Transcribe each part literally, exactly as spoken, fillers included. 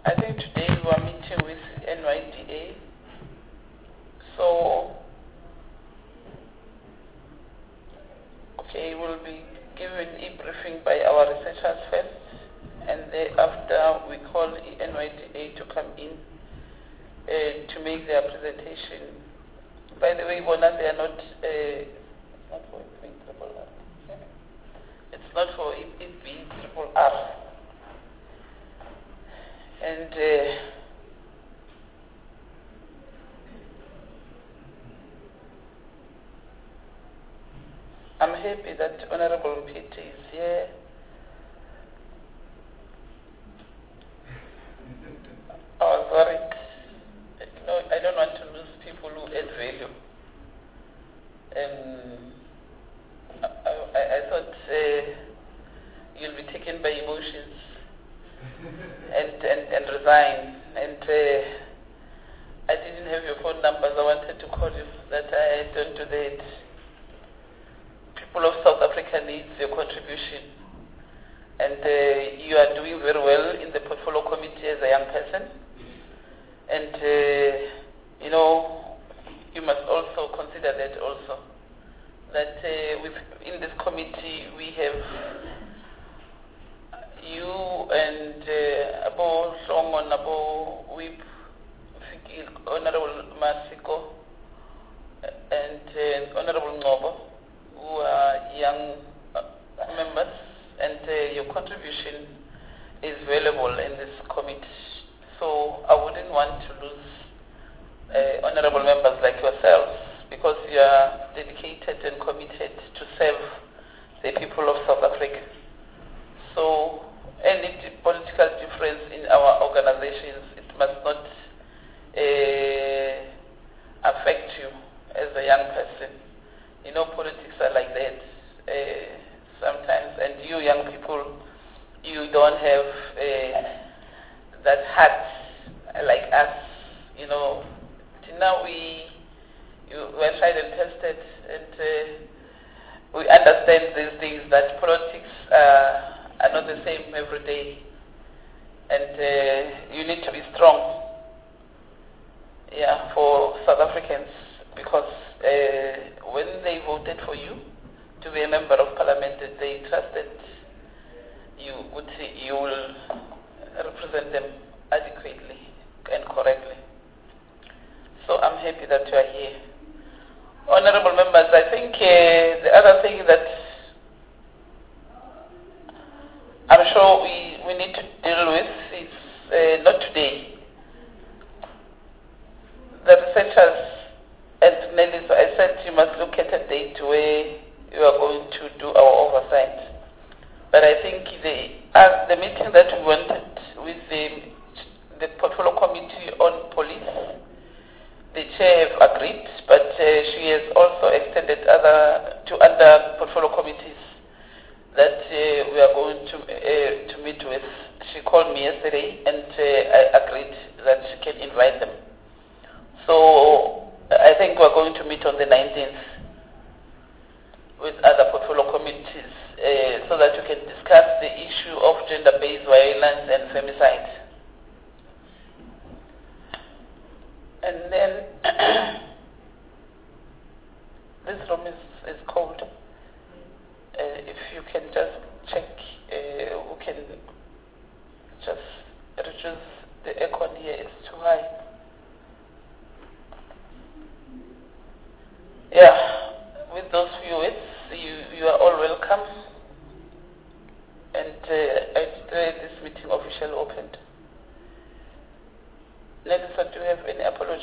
I think today we are meeting with N Y D A. So, okay, we'll be given a briefing by our researchers first, and thereafter we call N Y D A to come in uh, to make their presentation. By the way, Bona, they are not, uh, not for I P triple R. It's not for I P triple R. And uh, I'm happy that Honorable Peter is here. I was worried. No, I don't want to lose people who add value. Um, I, I, I thought uh, you'll be taken by emotions and, and, and resign. And uh, I didn't have your phone numbers. I wanted to call you, that I don't do that. People of South Africa needs your contribution. And uh, you are doing very well in the portfolio committee as a young person. And, uh, you know, you must also consider that also. That uh, with, in this committee we have you and uh, Abo Songon, Abo Whip, Honorable Masiko, and uh, Honorable Ngobo, who are young uh, members, and uh, your contribution is valuable in this committee. So I wouldn't want to lose uh, honorable members like yourselves, because you are dedicated and committed to serve the people of South Africa. So any political difference in our organizations, it must not uh, affect you as a young person. You know, politics are like that uh, sometimes, and you young people, you don't have uh, that heart like us. You know, till now we you were tried and tested, and uh, we understand these things, that politics uh, are not the same every day, and uh, you need to be strong, yeah, for South Africans, because uh, when they voted for you to be a member of parliament, they trusted you would see, you will represent them adequately and correctly. So I'm happy that you are here. Honorable members, I think uh, the other thing that I'm sure we, we need to deal with is uh, not today. The researchers at Nelly, so I said you must look at a date where you are going to do our oversight. But I think the, uh, the meeting that we wanted with the, the portfolio committee on police, the chair have agreed, but uh, she has also extended other to other portfolio committees that uh, we are going to uh, to meet with. She called me yesterday, and uh, I agreed that she can invite them. So I think we are going to meet on the nineteenth with other portfolio committees uh, so that we can discuss the issue of gender-based violence and femicide. And then this room is, is cold. Uh, if you can just check, uh, who can just reduce the aircon here, it's too high. Yeah, with those few words, you, you are all welcome. And uh, I declare this meeting officially opened. Nelson, do you have any apology?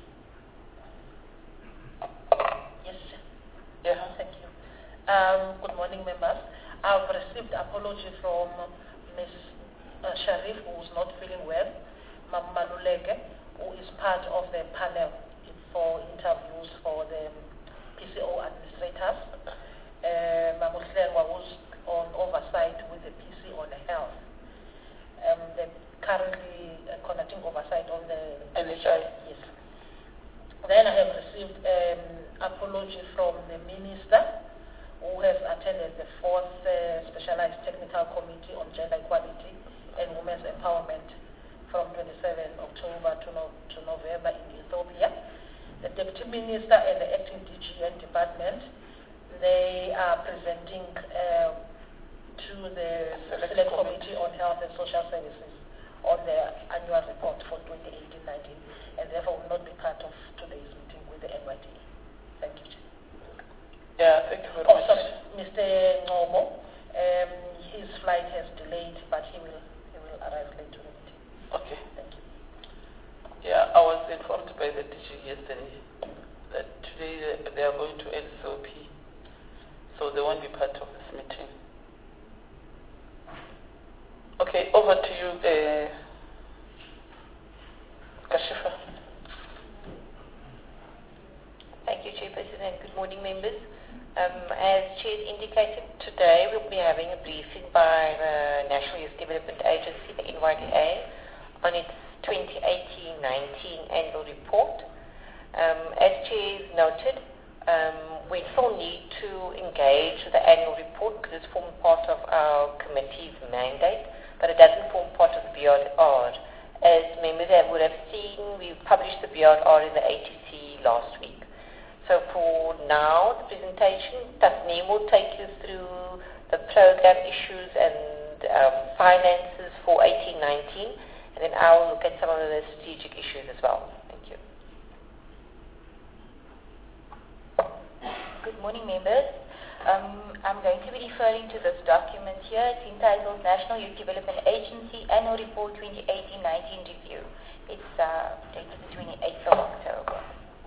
Yes, sir. Yeah. Thank you. Um, good morning, members. I've received apology from Miz Uh, Sharif, who is not feeling well, Mam Maluleke, who is part of the panel for interviews for the P C O administrators. Uh, Mam Uhlengwa, who's on oversight with the P C on health. Um, they're currently uh, conducting oversight on the N H I. Yes. Then I have received an um, apology from the minister, who has attended the fourth uh, Specialized Technical Committee on Gender Equality and Women's Empowerment from twenty-seventh October to, no, to November in Ethiopia. The Deputy Minister and the Acting D G N department, they are presenting uh, to the Select Committee on Health and Social Services on their annual report for twenty eighteen nineteen, and therefore will not be part of today's meeting with the N Y D A. Thank you. Yeah, thank you very oh, much. Sorry, Mister Ngomo, um, his flight has delayed, but he will he will arrive late to the meeting. Okay. Thank you. Yeah, I was informed by the D G yesterday that today they are going to L C O P, so they won't be part of this meeting. Okay, over to you, uh, Kashifa. Thank you, Chairperson, and good morning, members. Um, as Chair indicated, today we'll be having a briefing by the National Youth Development Agency, the N Y D A, on its twenty eighteen nineteen annual report. Um, as Chair noted, um, we still need to engage with the annual report because it's formed part of our committee's mandate, but it doesn't form part of the B R R. As members would have seen, we published the B R R in the A T C last week. So for now, the presentation, Tasneem will take you through the program issues and um, finances for eighteen nineteen, and then I will look at some of the strategic issues as well. Thank you. Good morning, members. Um, I'm going to be referring to this document here. It's entitled National Youth Development Agency Annual Report twenty eighteen nineteen Review. It's uh, dated the twenty-eighth of October.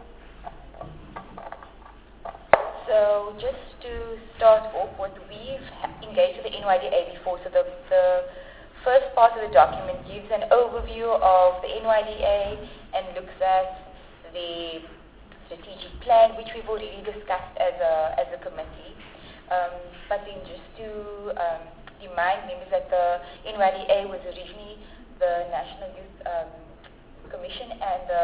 So just to start off, what we've engaged with the N Y D A before, so the, the first part of the document gives an overview of the N Y D A and looks at the strategic plan, which we've already discussed as a, as a committee. Um, but then just to um, remind members that the N Y D A was originally the National Youth um, Commission and the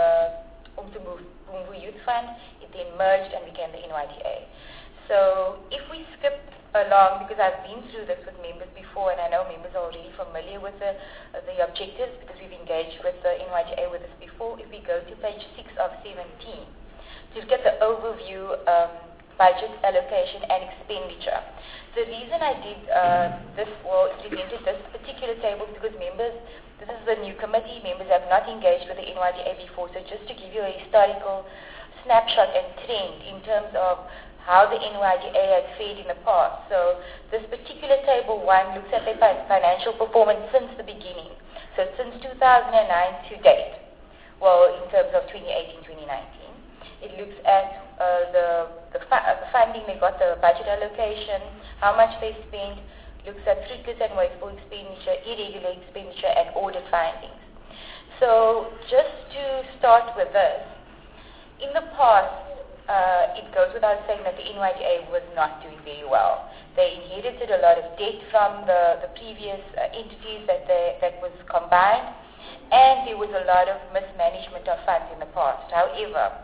Umtumbu Youth Fund. It then merged and became the N Y D A. So if we skip along, because I've been through this with members before, and I know members are already familiar with the, uh, the objectives because we've engaged with the N Y D A with this before. If we go to page six of seventeen, to get the overview, um, budget allocation and expenditure. The reason I did uh, this, well, presented this particular table is because members, this is the new committee, members have not engaged with the N Y D A before, so just to give you a historical snapshot and trend in terms of how the N Y D A has fared in the past. So this particular table one looks at their financial performance since the beginning. So since two thousand nine to date, well, in terms of twenty eighteen twenty nineteen. It looks at uh, the, the, fu uh, the funding they got, the budget allocation, how much they spent, looks at fruitless and wasteful expenditure, irregular expenditure, and audit findings. So just to start with this, in the past, uh, it goes without saying that the N Y D A was not doing very well. They inherited a lot of debt from the, the previous uh, entities that, they, that was combined, and there was a lot of mismanagement of funds in the past. However,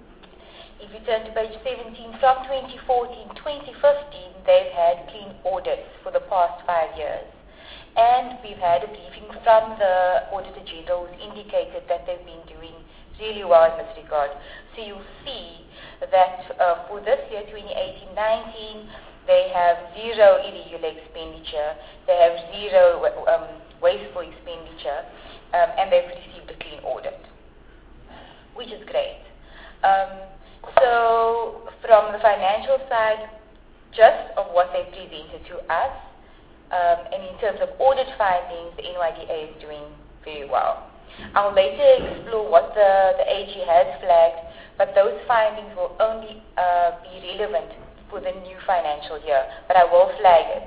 if you turn to page seventeen, from twenty fourteen to twenty fifteen, they've had clean audits for the past five years. And we've had a briefing from the Auditor General who's indicated that they've been doing really well in this regard. So you'll see that uh, for this year, twenty eighteen nineteen, they have zero irregular expenditure, they have zero um, wasteful expenditure, um, and they've received a clean audit, which is great. Um, So from the financial side, just of what they presented to us, um, and in terms of audit findings, the N Y D A is doing very well. I'll later explore what the, the A G has flagged, but those findings will only uh, be relevant for the new financial year, but I will flag it.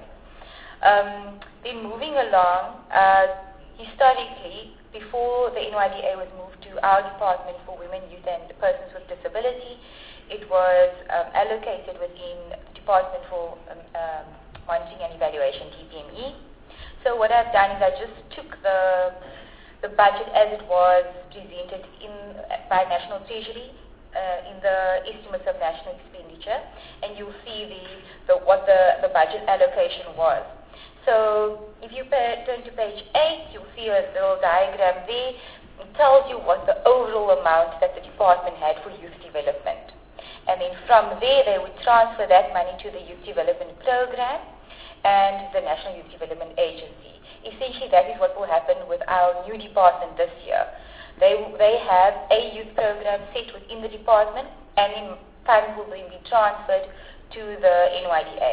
Um, then moving along, uh, historically, before the N Y D A was moved to our Department for Women, Youth and Persons with Disability, it was um, allocated within the Department for um, um, Monitoring and Evaluation, D P M E. So what I've done is I just took the, the budget as it was presented in, by National Treasury uh, in the estimates of national expenditure, and you'll see the, the, what the, the budget allocation was. So if you pay, turn to page eight, you'll see a little diagram there. It tells you what the overall amount that the department had for youth development. And then from there, they would transfer that money to the Youth Development Program and the National Youth Development Agency. Essentially, that is what will happen with our new department this year. They, they have a youth program set within the department, and in funds will then be transferred to the N Y D A.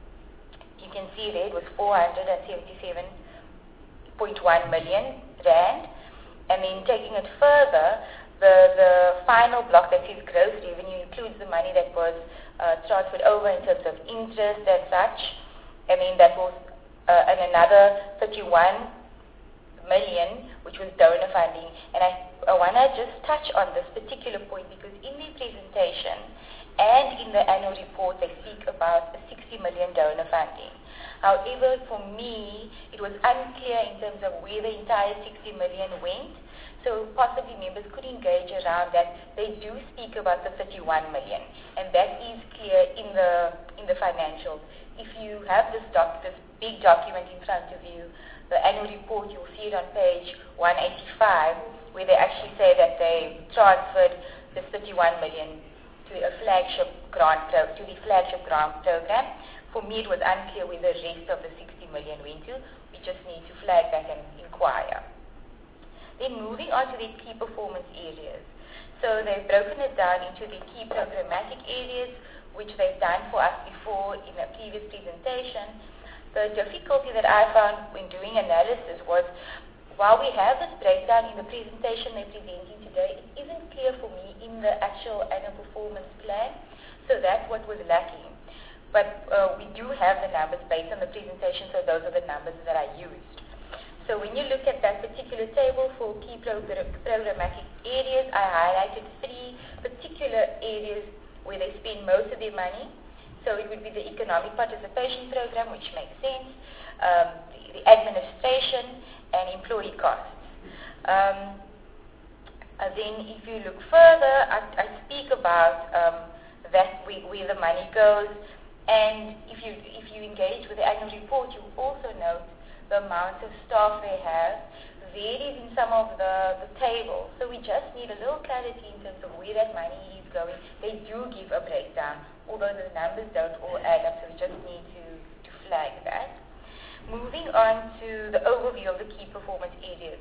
You can see there it was four hundred seventy-seven point one million rand. And then taking it further, the, the final block that says gross revenue includes the money that was uh, transferred over in terms of interest and such. I mean, that was uh, and another thirty-one million, which was donor funding. And I, I want to just touch on this particular point because in the presentation and in the annual report, they speak about a sixty million donor funding. However, for me, it was unclear in terms of where the entire sixty million went. So possibly members could engage around that. They do speak about the thirty-one million, and that is clear in the in the financials. If you have this doc, this big document in front of you, the annual report, you'll see it on page one eighty-five, where they actually say that they transferred the thirty-one million to a flagship grant to the flagship grant program. For me, it was unclear where the rest of the sixty million went to. We just need to flag that and inquire. Then moving on to the key performance areas. So they've broken it down into the key programmatic areas, which they've done for us before in a previous presentation. The difficulty that I found when doing analysis was, while we have this breakdown in the presentation they're presenting today, it isn't clear for me in the actual annual performance plan. So that's what was lacking. But uh, we do have the numbers based on the presentation, so those are the numbers that I used. So when you look at that particular table for key program programmatic areas, I highlighted three particular areas where they spend most of their money. So it would be the economic participation program, which makes sense, um, the, the administration, and employee costs. Um, and then if you look further, I, I speak about um, that where, where the money goes. And if you if you engage with the annual report, you also note the amount of staff they have varies in some of the, the tables. So we just need a little clarity in terms of where that money is going. They do give a breakdown, although the numbers don't all add up, so we just need to, to flag that. Moving on to the overview of the key performance areas.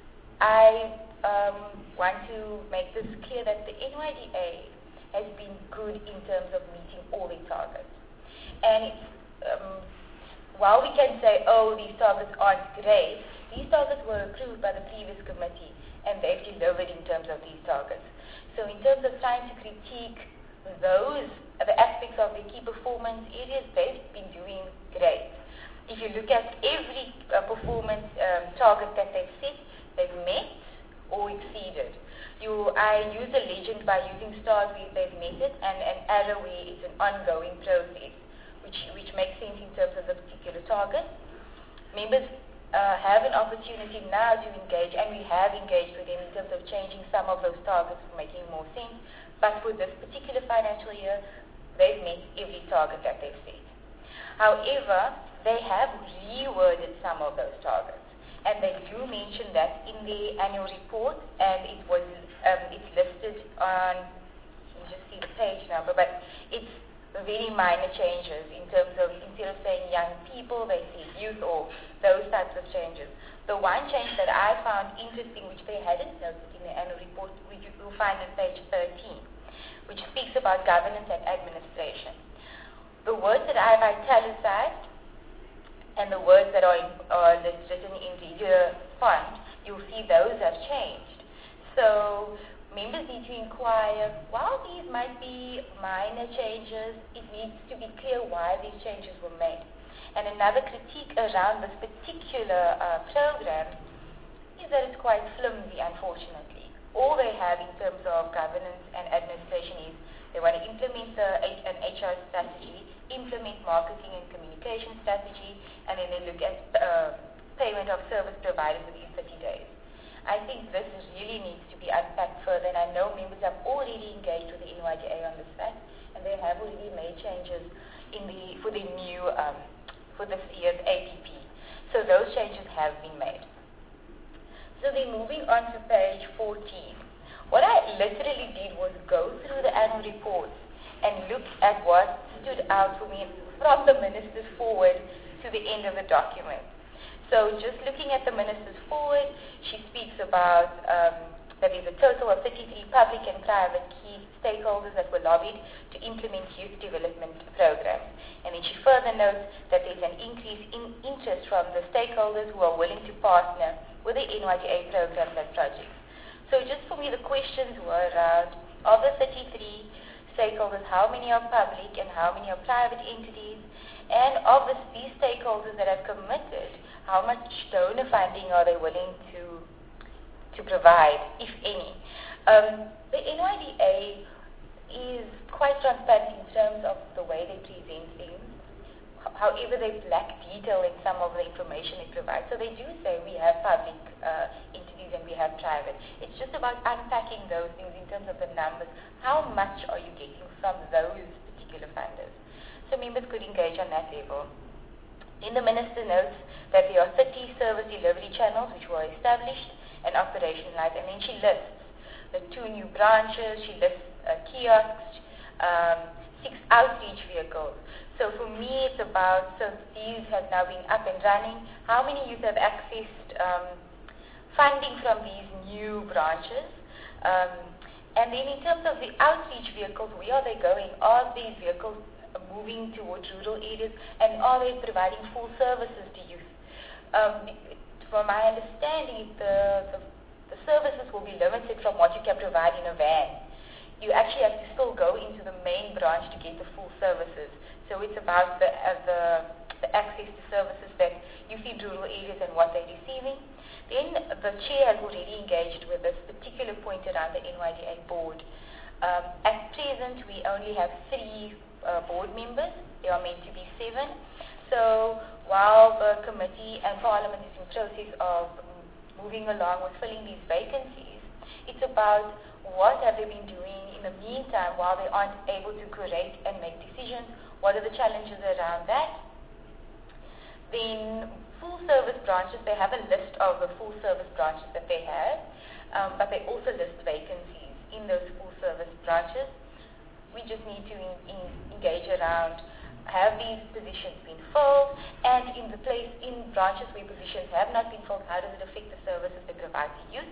I um, want to make this clear that the N Y D A has been good in terms of meeting all their targets. And it's, um, while we can say, oh, these targets aren't great, these targets were approved by the previous committee, and they've delivered in terms of these targets. So in terms of trying to critique those, the aspects of the key performance areas, they've been doing great. If you look at every uh, performance um, target that they've set, they've met or exceeded. You, I use a legend by using stars where they've met it, and an arrow where it's an ongoing process. Which, which makes sense in terms of the particular target. Members uh, have an opportunity now to engage, and we have engaged with them in terms of changing some of those targets for making more sense. But for this particular financial year, they've met every target that they've set. However, they have reworded some of those targets, and they do mention that in the annual report, and it was um, it's listed on, let me just see the page number, but it's very minor changes in terms of, instead of saying young people, they say youth or those types of changes. The one change that I found interesting, which they hadn't noted in the annual report, which you will find on page thirteen, which speaks about governance and administration. The words that I've italicized and the words that are, in, are written in regular font, you'll see those have changed. So members need to inquire, while these might be minor changes, it needs to be clear why these changes were made. And another critique around this particular uh, program is that it's quite flimsy, unfortunately. All they have in terms of governance and administration is they want to implement the, an H R strategy, implement marketing and communication strategy, and then they look at uh, payment of service providers within thirty days. I think this really needs to be unpacked further, and I know members have already engaged with the N Y D A on this fact, and they have already made changes in the for the new um, for this year's A P P. So those changes have been made. So then moving on to page fourteen. What I literally did was go through the annual reports and look at what stood out for me from the ministers forward to the end of the document. So just looking at the ministers forward, she speaks about um, that there's a total of thirty-three public and private key stakeholders that were lobbied to implement youth development programs. And then she further notes that there's an increase in interest from the stakeholders who are willing to partner with the N Y D A programs and projects. So just for me, the questions were around, of the thirty-three stakeholders, how many are public and how many are private entities? And of the, these stakeholders that have committed, how much donor funding are they willing to to provide, if any? Um, the N Y D A is quite transparent in terms of the way they present things. However, they lack detail in some of the information they provide. So they do say we have public uh, entities and we have private. It's just about unpacking those things in terms of the numbers. How much are you getting from those particular funders? So members could engage on that level. Then the minister notes that there are thirty service delivery channels which were established and operationalized, and then she lists the two new branches, she lists uh, kiosks, um, six outreach vehicles. So for me, it's about, so these have now been up and running, how many youth have accessed um, funding from these new branches? Um, and then in terms of the outreach vehicles, where are they going? Are these vehicles moving towards rural areas, and are they providing full services to youth? Um, from my understanding, the, the, the services will be limited from what you can provide in a van. You actually have to still go into the main branch to get the full services. So it's about the, uh, the, the access to services that you see in rural areas and what they're receiving. Then the chair has already engaged with this particular point around the N Y D A board. Um, at present, we only have three uh, board members. There are meant to be seven. So while the committee and Parliament is in process of moving along with filling these vacancies, it's about what have they been doing in the meantime while they aren't able to curate and make decisions. What are the challenges around that? Then full service branches, they have a list of the full service branches that they have, um, but they also list vacancies in those full service branches. We just need to in, in, engage around, have these positions been filled, and in the place, in branches where positions have not been filled, how does it affect the services they provide to youth?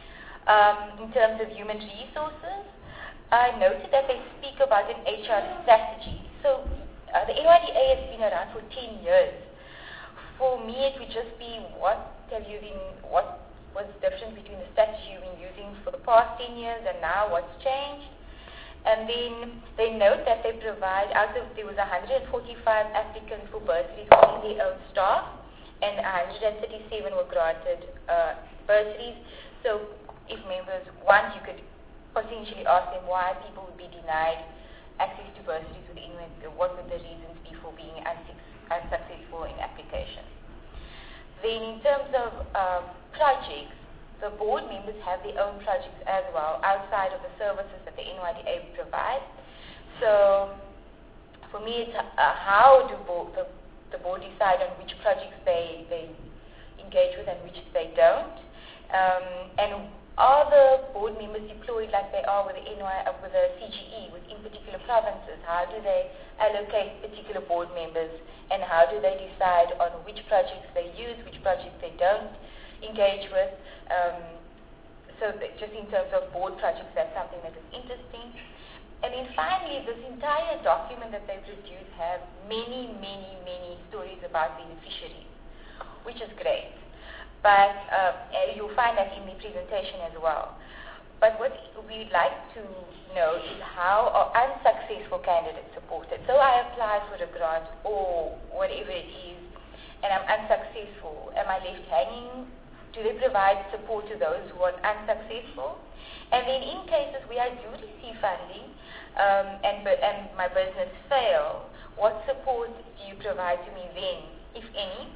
Um, in terms of human resources, I noted that they speak about an H R strategy. So uh, the N Y D A has been around for ten years. For me, it would just be what have you been, what was the difference between the strategy you've been using for the past ten years and now what's changed? And then they note that they provide, out of, there was one hundred forty-five applicants for bursaries within their own staff, and one hundred thirty-seven were granted uh, bursaries. So if members want, you could potentially ask them why people would be denied access to bursaries within, what would the reasons be for being unsuccessful in applications. Then in terms of um, projects, the board members have their own projects as well, outside of the services that the N Y D A provides. So for me, it's uh, how do board, the, the board decide on which projects they, they engage with and which they don't. Um, and are the board members deployed like they are with the N Y, uh, with the C G E, within particular provinces? How do they allocate particular board members, and how do they decide on which projects they use, which projects they don't engage with? Um, so that just in terms of board projects, that's something that is interesting. And then finally, this entire document that they produced have many, many, many stories about beneficiaries, which is great. But uh, you'll find that in the presentation as well. But what we'd like to know is how are unsuccessful candidates supported. So I applied for a grant or whatever it is, and I'm unsuccessful. Am I left hanging? Do they provide support to those who are unsuccessful? And then in cases where I do receive funding um, and, and my business fail, what support do you provide to me then, if any?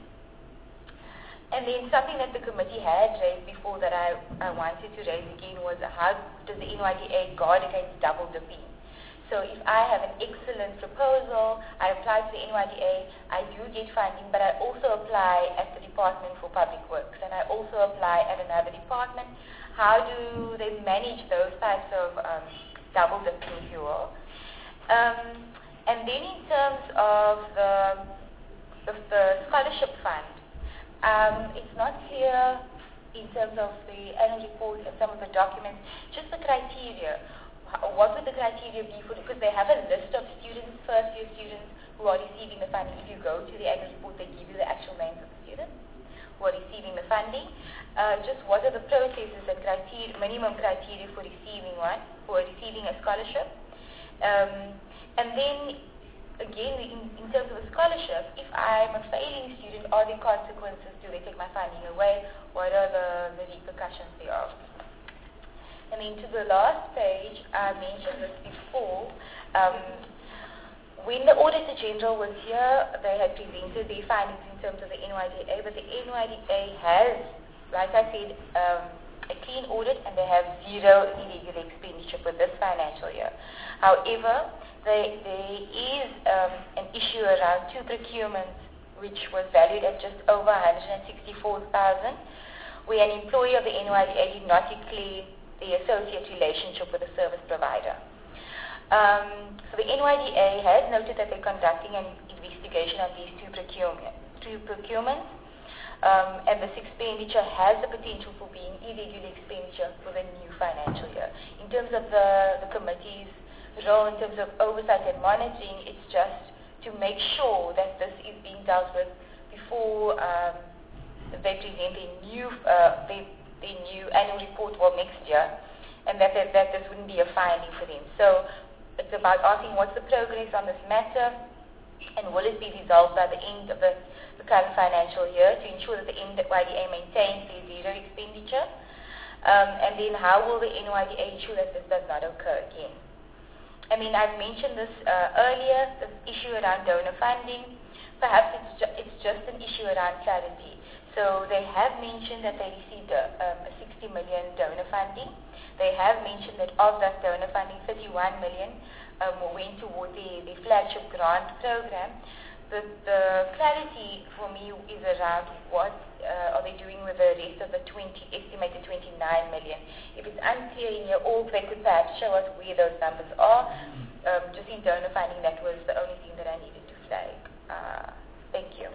And then something that the committee had raised before that I, I wanted to raise again was how does the N Y D A guard against double dipping? So if I have an excellent proposal, I apply to the N Y D A, I do get funding, but I also apply at the Department for Public Works, and I also apply at another department. How do they manage those types of um, double dipping, if you will? Um, and then in terms of the, of the scholarship fund, um, it's not clear in terms of the annual report and some of the documents, just the criteria. What would the criteria be for, because they have a list of students, first year students who are receiving the funding. If you go to the annual report, they give you the actual names of the students who are receiving the funding. Uh, just what are the processes and criteria, minimum criteria for receiving one, for receiving a scholarship. Um, and then, again, in, in terms of a scholarship, if I'm a failing student, are there consequences? Do they take my funding away? What are the, the repercussions thereof? And then to the last page, I mentioned this before. Um, when the Auditor General was here, they had presented their findings in terms of the N Y D A, but the N Y D A has, like I said, um, a clean audit, and they have zero illegal expenditure for this financial year. However, they, there is um, an issue around two procurements, which was valued at just over one hundred sixty-four thousand dollars, where an employee of the N Y D A did not declare the associate relationship with the service provider. Um, so the N Y D A has noted that they're conducting an investigation on these two, procurement, two procurements, um, and this expenditure has the potential for being irregular expenditure for the new financial year. In terms of the, the committee's role, in terms of oversight and monitoring, it's just to make sure that this is being dealt with before um, they present a new uh, they, the new annual report for next year, and that, that, that this wouldn't be a finding for them. So it's about asking what's the progress on this matter, and will it be resolved by the end of the, the current financial year to ensure that the N Y D A maintains their zero expenditure, um, and then how will the N Y D A ensure that this does not occur again. I mean, I've mentioned this uh, earlier, this issue around donor funding. Perhaps it's, ju it's just an issue around clarity. So they have mentioned that they received a, um, a sixty million donor funding. They have mentioned that of that donor funding, thirty-one million um, went toward the, the flagship grant program. The, the clarity for me is around what uh, are they doing with the rest of the twenty, estimated twenty-nine million. If it's unclear in here, or they could perhaps show us where those numbers are. Um, just in donor funding, that was the only thing that I needed to flag. Uh, thank you.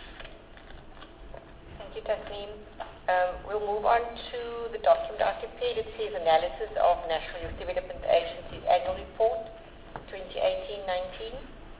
Thank you, Tasneem. Um, we'll move on to the document I prepared. It says Analysis of National Youth Development Agency's Annual Report twenty eighteen nineteen.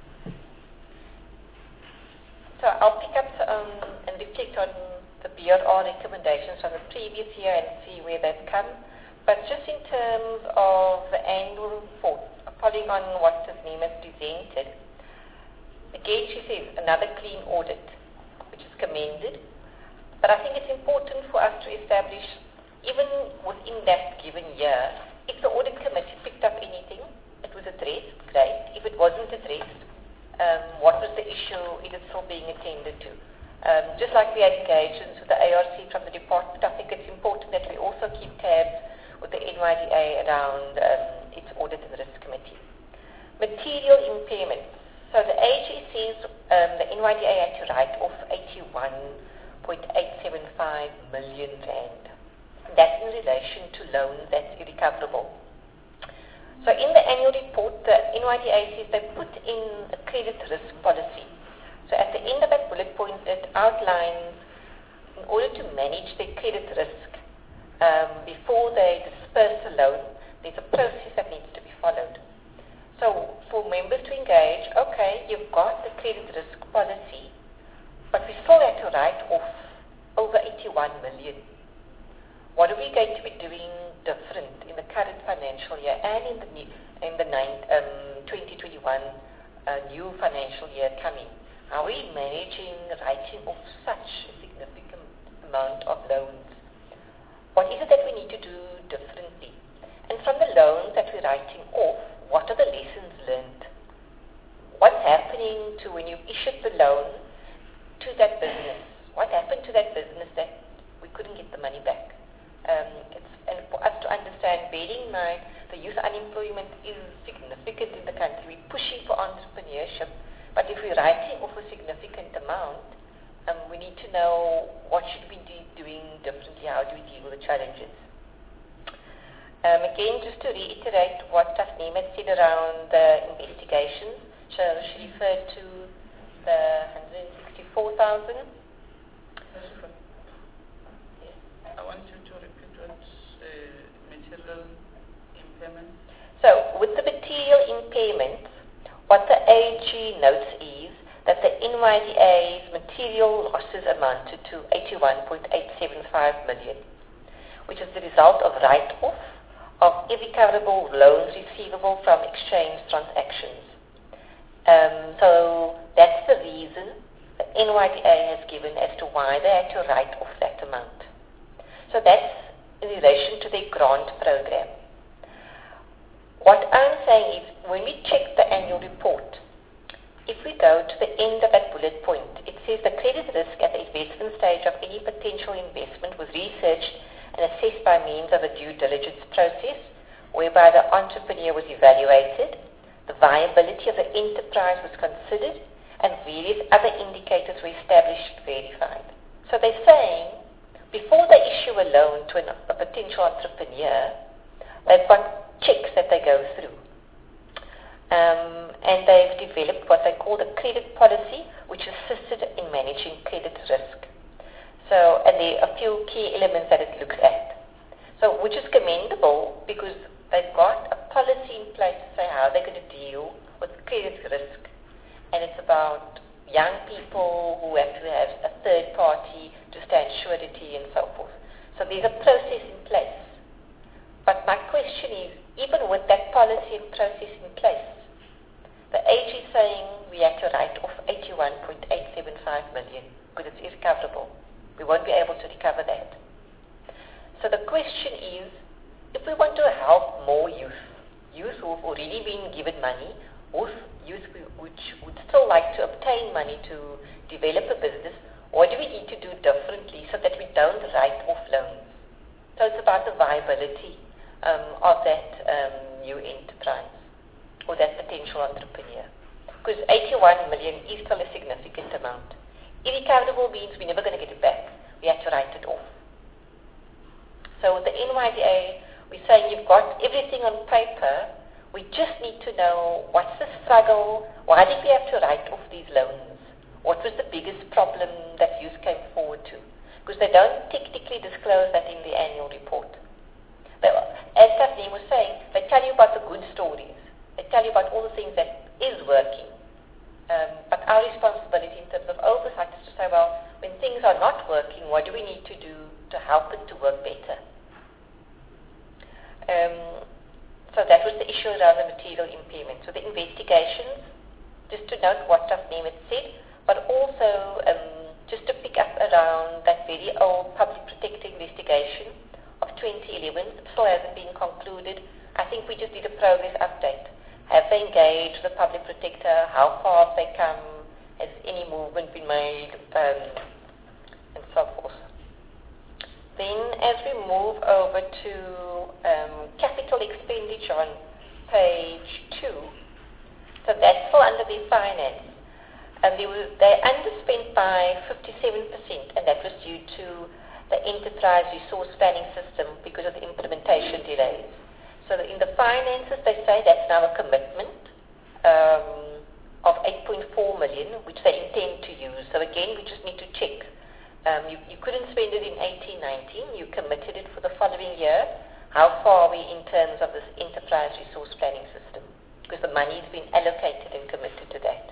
So I'll pick up um, and reflect on the B R R recommendations from the previous year and see where they've come. But just in terms of the annual report, following on what Tasneem has presented, again she says another clean audit, which is commended. But I think it's important for us to establish, even within that given year, if the audit committee picked up anything, it was addressed, great. If it wasn't addressed, um, what was the issue, is it still being attended to? Um, just like we had engagements with the A R C from the department, I think it's important that we also keep tabs with the N Y D A around um, its audit and risk committee. Material impairment. So the A G says um, the N Y D A had to write off eighty-one point eight seven five million rand. That's in relation to loans that's irrecoverable. So in the annual report, the N Y D A says they put in a credit risk policy. So at the end of that bullet point, it outlines, in order to manage their credit risk, um, before they disperse a loan, there's a process that needs to be followed. So for members to engage, okay, you've got the credit risk policy, but we still have to write off over eighty-one million. What are we going to be doing different in the current financial year and in the new, in the nine, um, twenty twenty-one uh, new financial year coming? How are we managing writing off such a significant amount of loans? What is it that we need to do differently? And from the loans that we're writing off, what are the lessons learned? What's happening to when you've issued the loan to that business? What happened to that business that we couldn't get the money back? Um, it's, and for us to understand, bearing in mind the youth unemployment is significant in the country. We're pushing for entrepreneurship, but if we're writing off a significant amount, um, we need to know what should we be doing differently, how do we deal with the challenges. Um, again, just to reiterate what Tasneem had said around the investigations, so she referred to the one hundred sixty-four thousand. I want you to repeat what uh, material impairment. So, with the material impairment, what the A G notes is that the N Y D A's material losses amounted to eighty-one point eight seven five million, which is the result of write-off of irrecoverable loans receivable from exchange transactions. Um, so, that's the reason the N Y D A has given as to why they had to write off that amount. So that's in relation to the grant program. What I'm saying is, when we check the annual report, if we go to the end of that bullet point, it says the credit risk at the investment stage of any potential investment was researched and assessed by means of a due diligence process, whereby the entrepreneur was evaluated, the viability of the enterprise was considered, and various other indicators were established and verified. So they're saying, before they issue a loan to an, a potential entrepreneur, they've got checks that they go through. Um, and they've developed what they call the credit policy, which assisted in managing credit risk. So, and there are a few key elements that it looks at. So, which is commendable because they've got a policy in place to say how they're going to deal with credit risk. And it's about young people who have to have a third party to stand surety and so forth. So there's a process in place. But my question is, even with that policy and process in place, the A G is saying we have to write off eighty-one point eight seven five million because it's irrecoverable. We won't be able to recover that. So the question is, if we want to help more youth, youth who have already been given money, youth which would still like to obtain money to develop a business, what do we need to do differently so that we don't write off loans? So it's about the viability um, of that um, new enterprise or that potential entrepreneur. Because eighty-one million is still a significant amount. Irrecoverable means we're never going to get it back. We have to write it off. So with the N Y D A, we're saying you've got everything on paper. We just need to know what's the struggle, why did we have to write off these loans? What was the biggest problem that youth came forward to? Because they don't technically disclose that in the annual report. They, as Tasneem was saying, they tell you about the good stories. They tell you about all the things that is working. Um, but our responsibility in terms of oversight is to say, well, when things are not working, what do we need to do to help it to work better? Um, So that was the issue around the material impairment. So the investigations, just to note what Tasneem had said, but also um, just to pick up around that very old public protector investigation of twenty eleven, it still hasn't been concluded. I think we just need a progress update. Have they engaged the public protector? How far have they come? Has any movement been made? Um, and so forth. Then as we move over to um, capital expenditure on page two, so that's still under the finance, and they, were, they underspent by fifty-seven percent, and that was due to the enterprise resource planning system because of the implementation delays. So in the finances, they say that's now a commitment um, of eight point four million, which they intend to use. So again, we just need to check. Um, you, you couldn't spend it in eighteen nineteen, you committed it for the following year. How far are we in terms of this enterprise resource planning system? Because the money has been allocated and committed to that.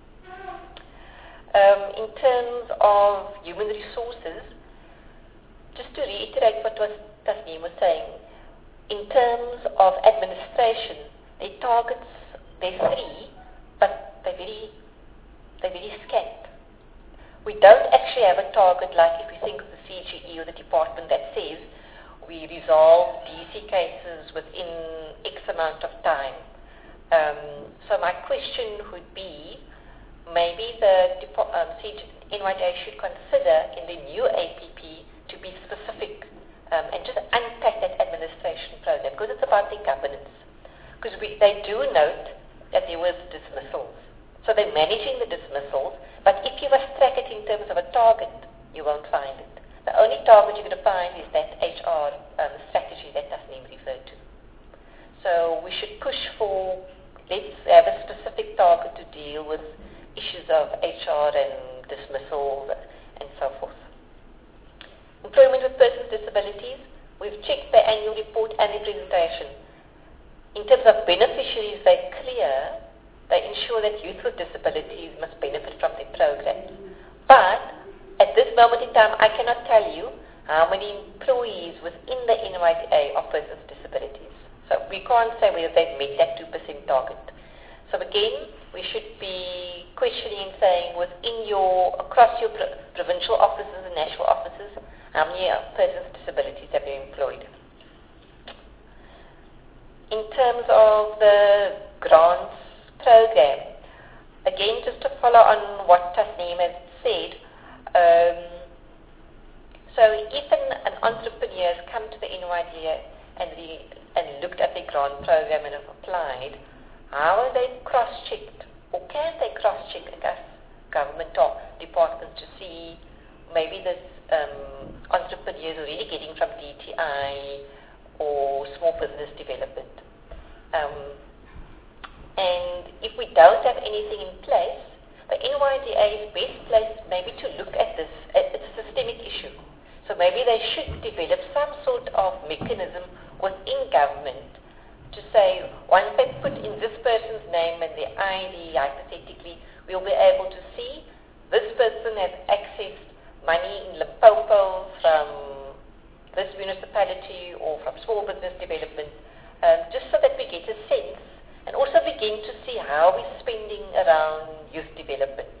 Um, in terms of human resources, just to reiterate what was Tasneem was saying, in terms of administration, their targets, they're three, but they're very, they're very scant. We don't actually have a target like if we think of the C G E or the department that says we resolve D C cases within X amount of time. Um, so my question would be, maybe the um, N Y D A should consider in the new A P P to be specific um, and just unpack that administration program because it's about the governance. Because they do note that there was dismissals. So they're managing the dismissals, but if you must track it in terms of a target, you won't find it. The only target you're going to find is that H R um, strategy that Tasneem referred to. So we should push for, let's have a specific target to deal with issues of H R and dismissals and so forth. Employment with persons with disabilities, we've checked the annual report and the presentation. In terms of beneficiaries, they're clear. They ensure that youth with disabilities must benefit from their programs. But at this moment in time, I cannot tell you how many employees within the N Y D A are persons with disabilities. So we can't say whether they've met that two percent target. So again, we should be questioning and saying within your, across your pro provincial offices and national offices, how many persons with disabilities have you employed? In terms of the grants program, again, just to follow on what Tasneem has said, um, so if an, an entrepreneur has come to the N Y D A and, the, and looked at the grant program and have applied, how are they cross-checked, or can they cross-check against government departments to see maybe this um, entrepreneur is already getting from D T I or small business development? Um, and if we don't have anything in place, the N Y D A is best placed maybe to look at this. It's a systemic issue. So maybe they should develop some sort of mechanism within government to say, once they put in this person's name and their I D, hypothetically, we'll be able to see this person has accessed money in Limpopo from this municipality or from small business development, um, just so that we get a sense and also begin to see how we're spending around youth development.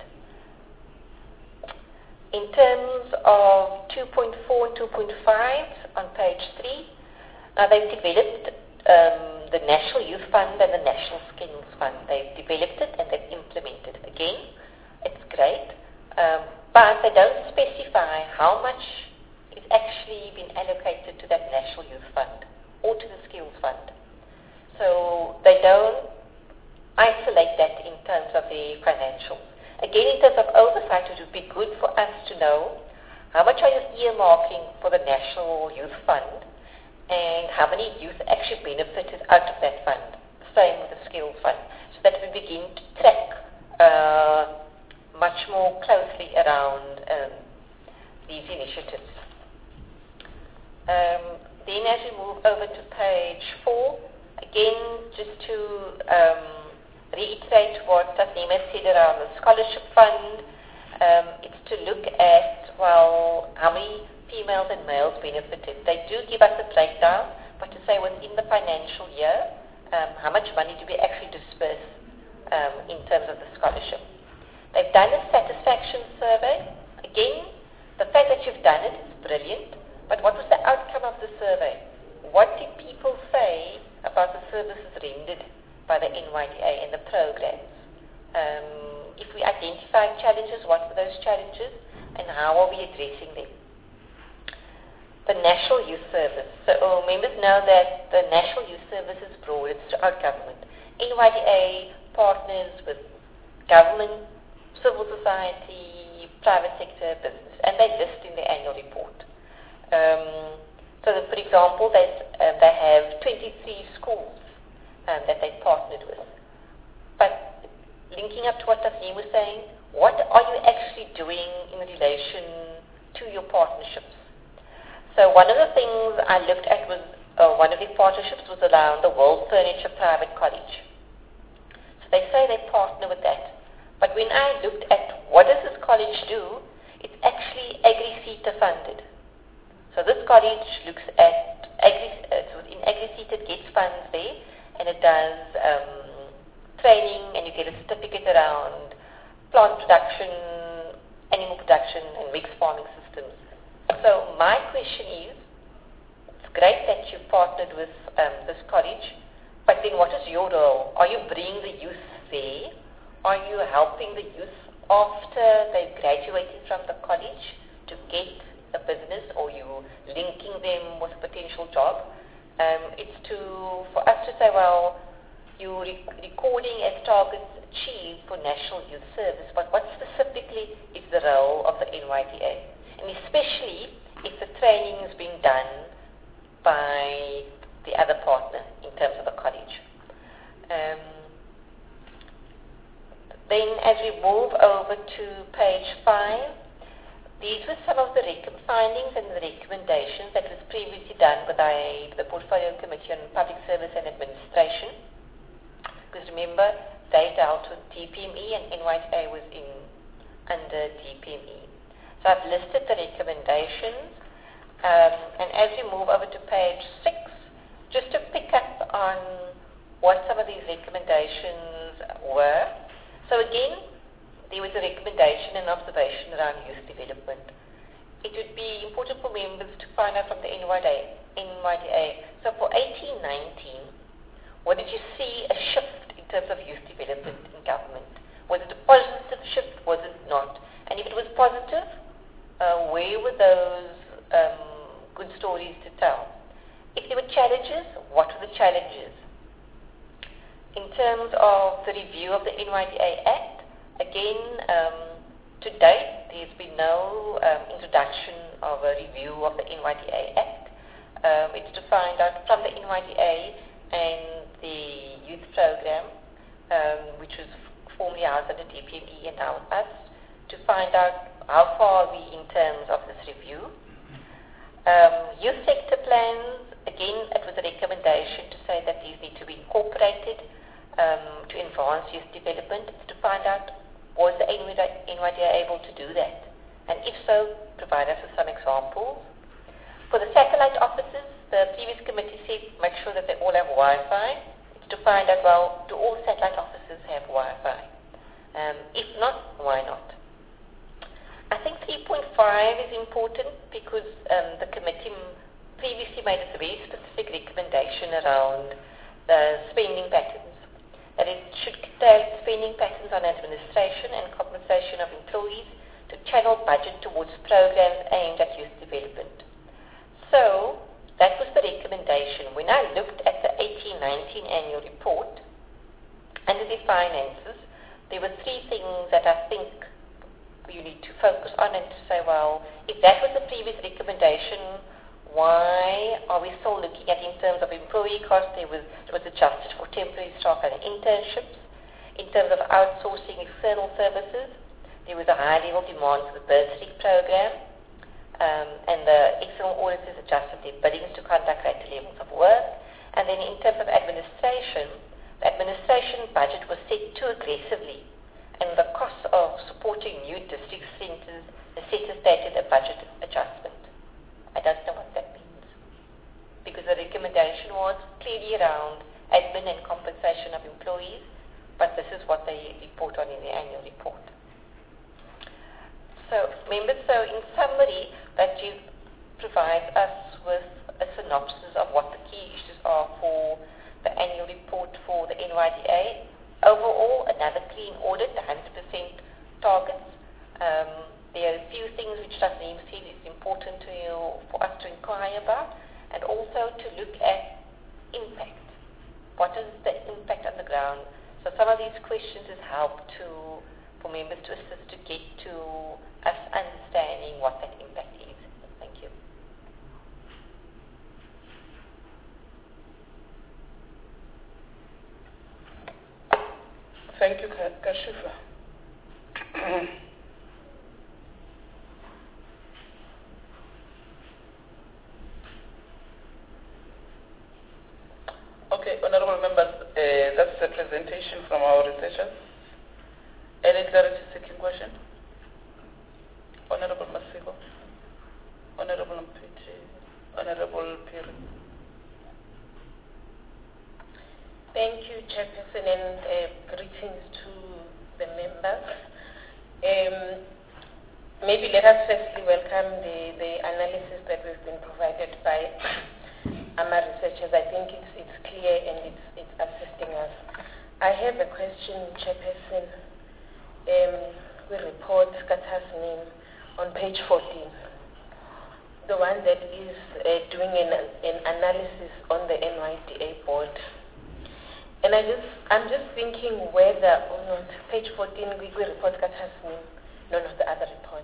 In terms of two point four and two point five on page three, uh, they've developed um, the National Youth Fund and the National Skills Fund. They've developed it and they've implemented it. Again, it's great, um, but they don't specify how much is actually been allocated to that National Youth Fund or to the Skills Fund. So they don't isolate that in terms of the financials. Again, in terms of oversight, it would be good for us to know how much are you earmarking for the National Youth Fund and how many youth actually benefited out of that fund. Same with the Skills Fund, so that we begin to track uh, much more closely around um, these initiatives. Um, then as we move over to page four, again, just to um, reiterate what Tasneem has said around the scholarship fund, um, it's to look at, well, how many females and males benefited. They do give us a breakdown, but to say within the financial year, um, how much money do we actually disperse um, in terms of the scholarship. They've done a satisfaction survey. Again, the fact that you've done it is brilliant, but what was the outcome of the survey? What did people say about the services rendered by the N Y D A and the programs? Um, if we identify challenges, what were those challenges and how are we addressing them? The National Youth Service. So oh, members know that the National Youth Service is broad, it's throughout government. N Y D A partners with government, civil society, private sector, business, and they list in the annual report. Um, so that, for example, they, uh, they have twenty-three schools um, that they partnered with. But linking up to what Tasneem was saying, what are you actually doing in relation to your partnerships? So one of the things I looked at was, uh, one of the partnerships was around the World Furniture Private College. So they say they partner with that. But when I looked at what does this college do, it's actually Agri-SETA funded. So this college looks at, agri, uh, so in Agri-SETA it gets funds there, and it does um, training, and you get a certificate around plant production, animal production, and mixed farming systems. So my question is, it's great that you partnered with um, this college, but then what is your role? Are you bringing the youth there? Are you helping the youth after they've graduated from the college to get a business, or you linking them with a potential job? Um, it's to for us to say, well, you're rec recording as targets achieved for National Youth Service, but what specifically is the role of the N Y D A? And especially if the training is being done by the other partner in terms of the college. Um, then as we move over to page five, these were some of the findings and the recommendations that was previously done by the Portfolio Committee on Public Service and Administration. Because remember, they dealt with D P M E and N Y D A was in under D P M E. So I've listed the recommendations, um, and as we move over to page six, just to pick up on what some of these recommendations were. So again, there was a recommendation and observation around youth development. It would be important for members to find out from the N Y D A. N Y D A. So for eighteen nineteen, what did you see a shift in terms of youth development in government? Was it a positive shift? Was it not? And if it was positive, uh, where were those um, good stories to tell? If there were challenges, what were the challenges? In terms of the review of the N Y D A Act, again, um, to date, there's been no um, introduction of a review of the N Y D A Act. Um, it's to find out from the N Y D A and the youth program, um, which was formerly housed under D P M E and now us, to find out how far are we in terms of this review. Um, youth sector plans, again, it was a recommendation to say that these need to be incorporated um, to advance youth development. It's to find out, was the N Y D A able to do that? And if so, provide us with some examples. For the satellite offices, the previous committee said make sure that they all have Wi-Fi. It's to find out, well, do all satellite offices have Wi-Fi? Um, if not, why not? I think three point five is important because um, the committee previously made a very specific recommendation around the spending patterns. That it should curtail spending patterns on administration and compensation of employees to channel budget towards programs aimed at youth development. So, that was the recommendation. When I looked at the eighteen nineteen annual report, under the finances, there were three things that I think you need to focus on and to say, well, if that was the previous recommendation, why are we still looking at in terms of employee costs? There was, it was adjusted for temporary staff and internships. In terms of outsourcing external services, there was a high level demand for the bursary program, um, and the external auditors adjusted their billings to conduct greater levels of work. And then in terms of administration, the administration budget was set too aggressively, and the cost of supporting new district centres necessitated a budget adjustment. I don't know what that means, because the recommendation was clearly around admin and compensation of employees, but this is what they report on in the annual report. So, members, so in summary, that you provide us with a synopsis of what the key issues are for the annual report for the N Y D A. Overall, another clean audit, one hundred percent targets. Um, There are a few things which Doctor Neem said is important to you, for us to inquire about, and also to look at impact. What is the impact on the ground? So some of these questions has helped to, for members to assist to get to us understanding what that impact is. Thank you. Thank you, Kashifa. Okay, honorable members, uh, that's the presentation from our researchers. Any clarity seeking question? Honorable Masiko, Honorable Mpiti, Honorable Piri. Thank you, Chairperson, and uh, greetings to the members. Um, maybe let us firstly welcome the, the analysis that we've been provided by our researchers. I think it's, it's clear and it's, it's assisting us. I have a question, Chairperson. Um, we report Scata's name on page fourteen, the one that is uh, doing an, an analysis on the N Y D A board. And I just, I'm just thinking whether, oh no, page fourteen, we we report Katasmin. No, no, the other report.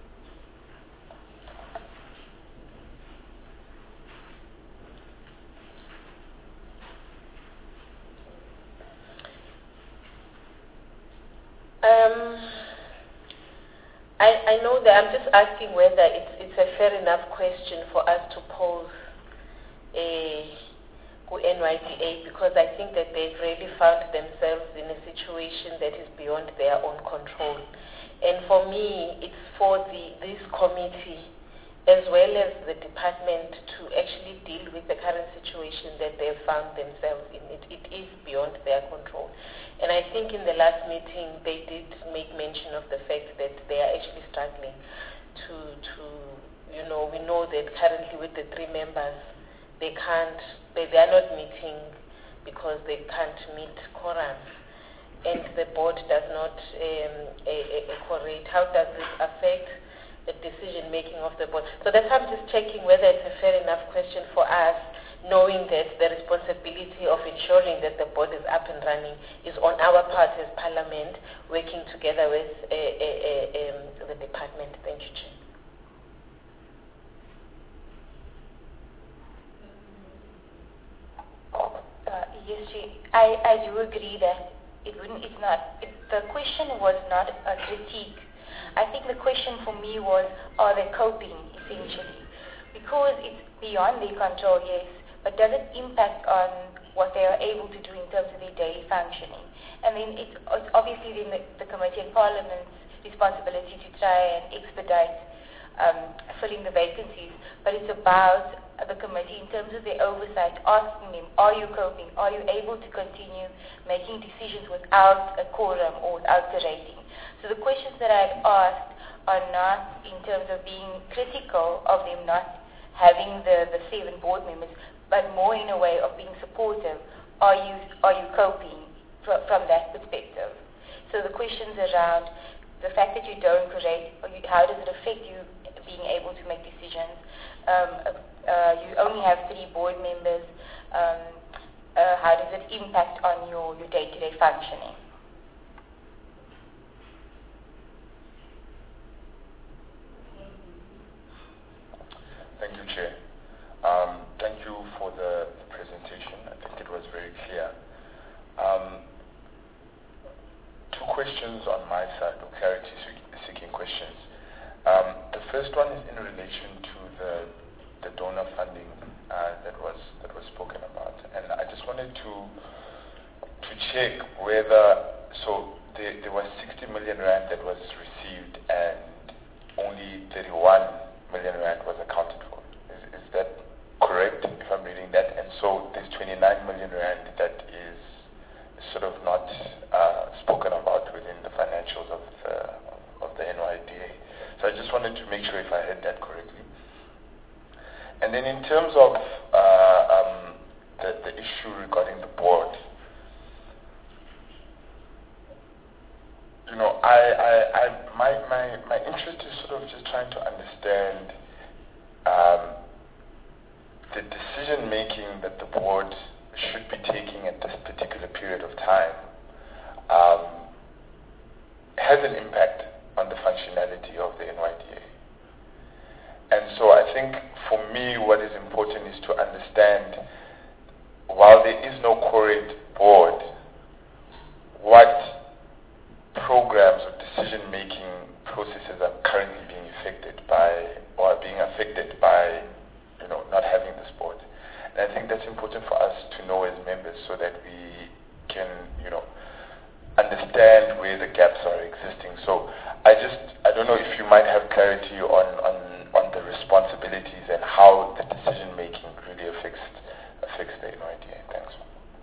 Um, I, I know that I'm just asking whether it's, it's a fair enough question for us to pose a N Y D A, because I think that they've really found themselves in a situation that is beyond their own control. And for me, it's for the, this committee as well as the department to actually deal with the current situation that they've found themselves in. It, it is beyond their control. And I think in the last meeting, they did make mention of the fact that they are actually struggling to, to you know, we know that currently with the three members, they can't, they, they are not meeting because they can't meet quorum. And the board does not um, a, a, a How does this affect the decision making of the board? So that's why I'm just checking whether it's a fair enough question for us, knowing that the responsibility of ensuring that the board is up and running is on our part as Parliament, working together with uh, uh, uh, um, the department. Thank you, Chair. Uh, yes, Chair. I, I do agree that it wouldn't, it's not, it, the question was not a critique. I think the question for me was, are they coping, essentially? Because it's beyond their control, yes, but does it impact on what they are able to do in terms of their daily functioning? And then it's, it's obviously then the, the Committee and Parliament's responsibility to try and expedite um, filling the vacancies, but it's about the committee in terms of their oversight, asking them, are you coping? Are you able to continue making decisions without a quorum or without the rating? So the questions that I've asked are not in terms of being critical of them not having the, the seven board members, but more in a way of being supportive. Are you, are you coping fr from that perspective? So the questions around the fact that you don't create, how does it affect you being able to make decisions? Um, uh, you only have three board members. Um, uh, how does it impact on your, your day-to-day functioning? Thank you, Chair. Um, thank you for the presentation. I think it was very clear. Um, two questions on my side, or clarity-seeking questions. Um, the first one is in relation to the, the donor funding uh, that was that was spoken about, and I just wanted to to check whether so there, there was sixty million rand that was received, and only thirty-one million rand was accounted for. Is, is that correct? If I'm reading that, and so there's twenty-nine million rand that is sort of not uh, spoken about within the financials of the of the N Y D A. So I just wanted to make sure if I heard that correctly. And then in terms of uh, um, the, the issue regarding the board, you know, I, I, I my, my, my interest is sort of just trying to understand um, the decision making that the board should be taking at this particular period of time um, has an impact on the functionality of the N Y D A. And so I think for me what is important is to understand, while there is no current board, what programs or decision-making processes are currently being affected by, or are being affected by, you know, not having this board. And I think that's important for us to know as members so that we can, you know, understand where the gaps are existing. So I just, I don't know if you might have clarity on, on, on the responsibilities and how the decision making really affects affects the N Y D A. Thanks.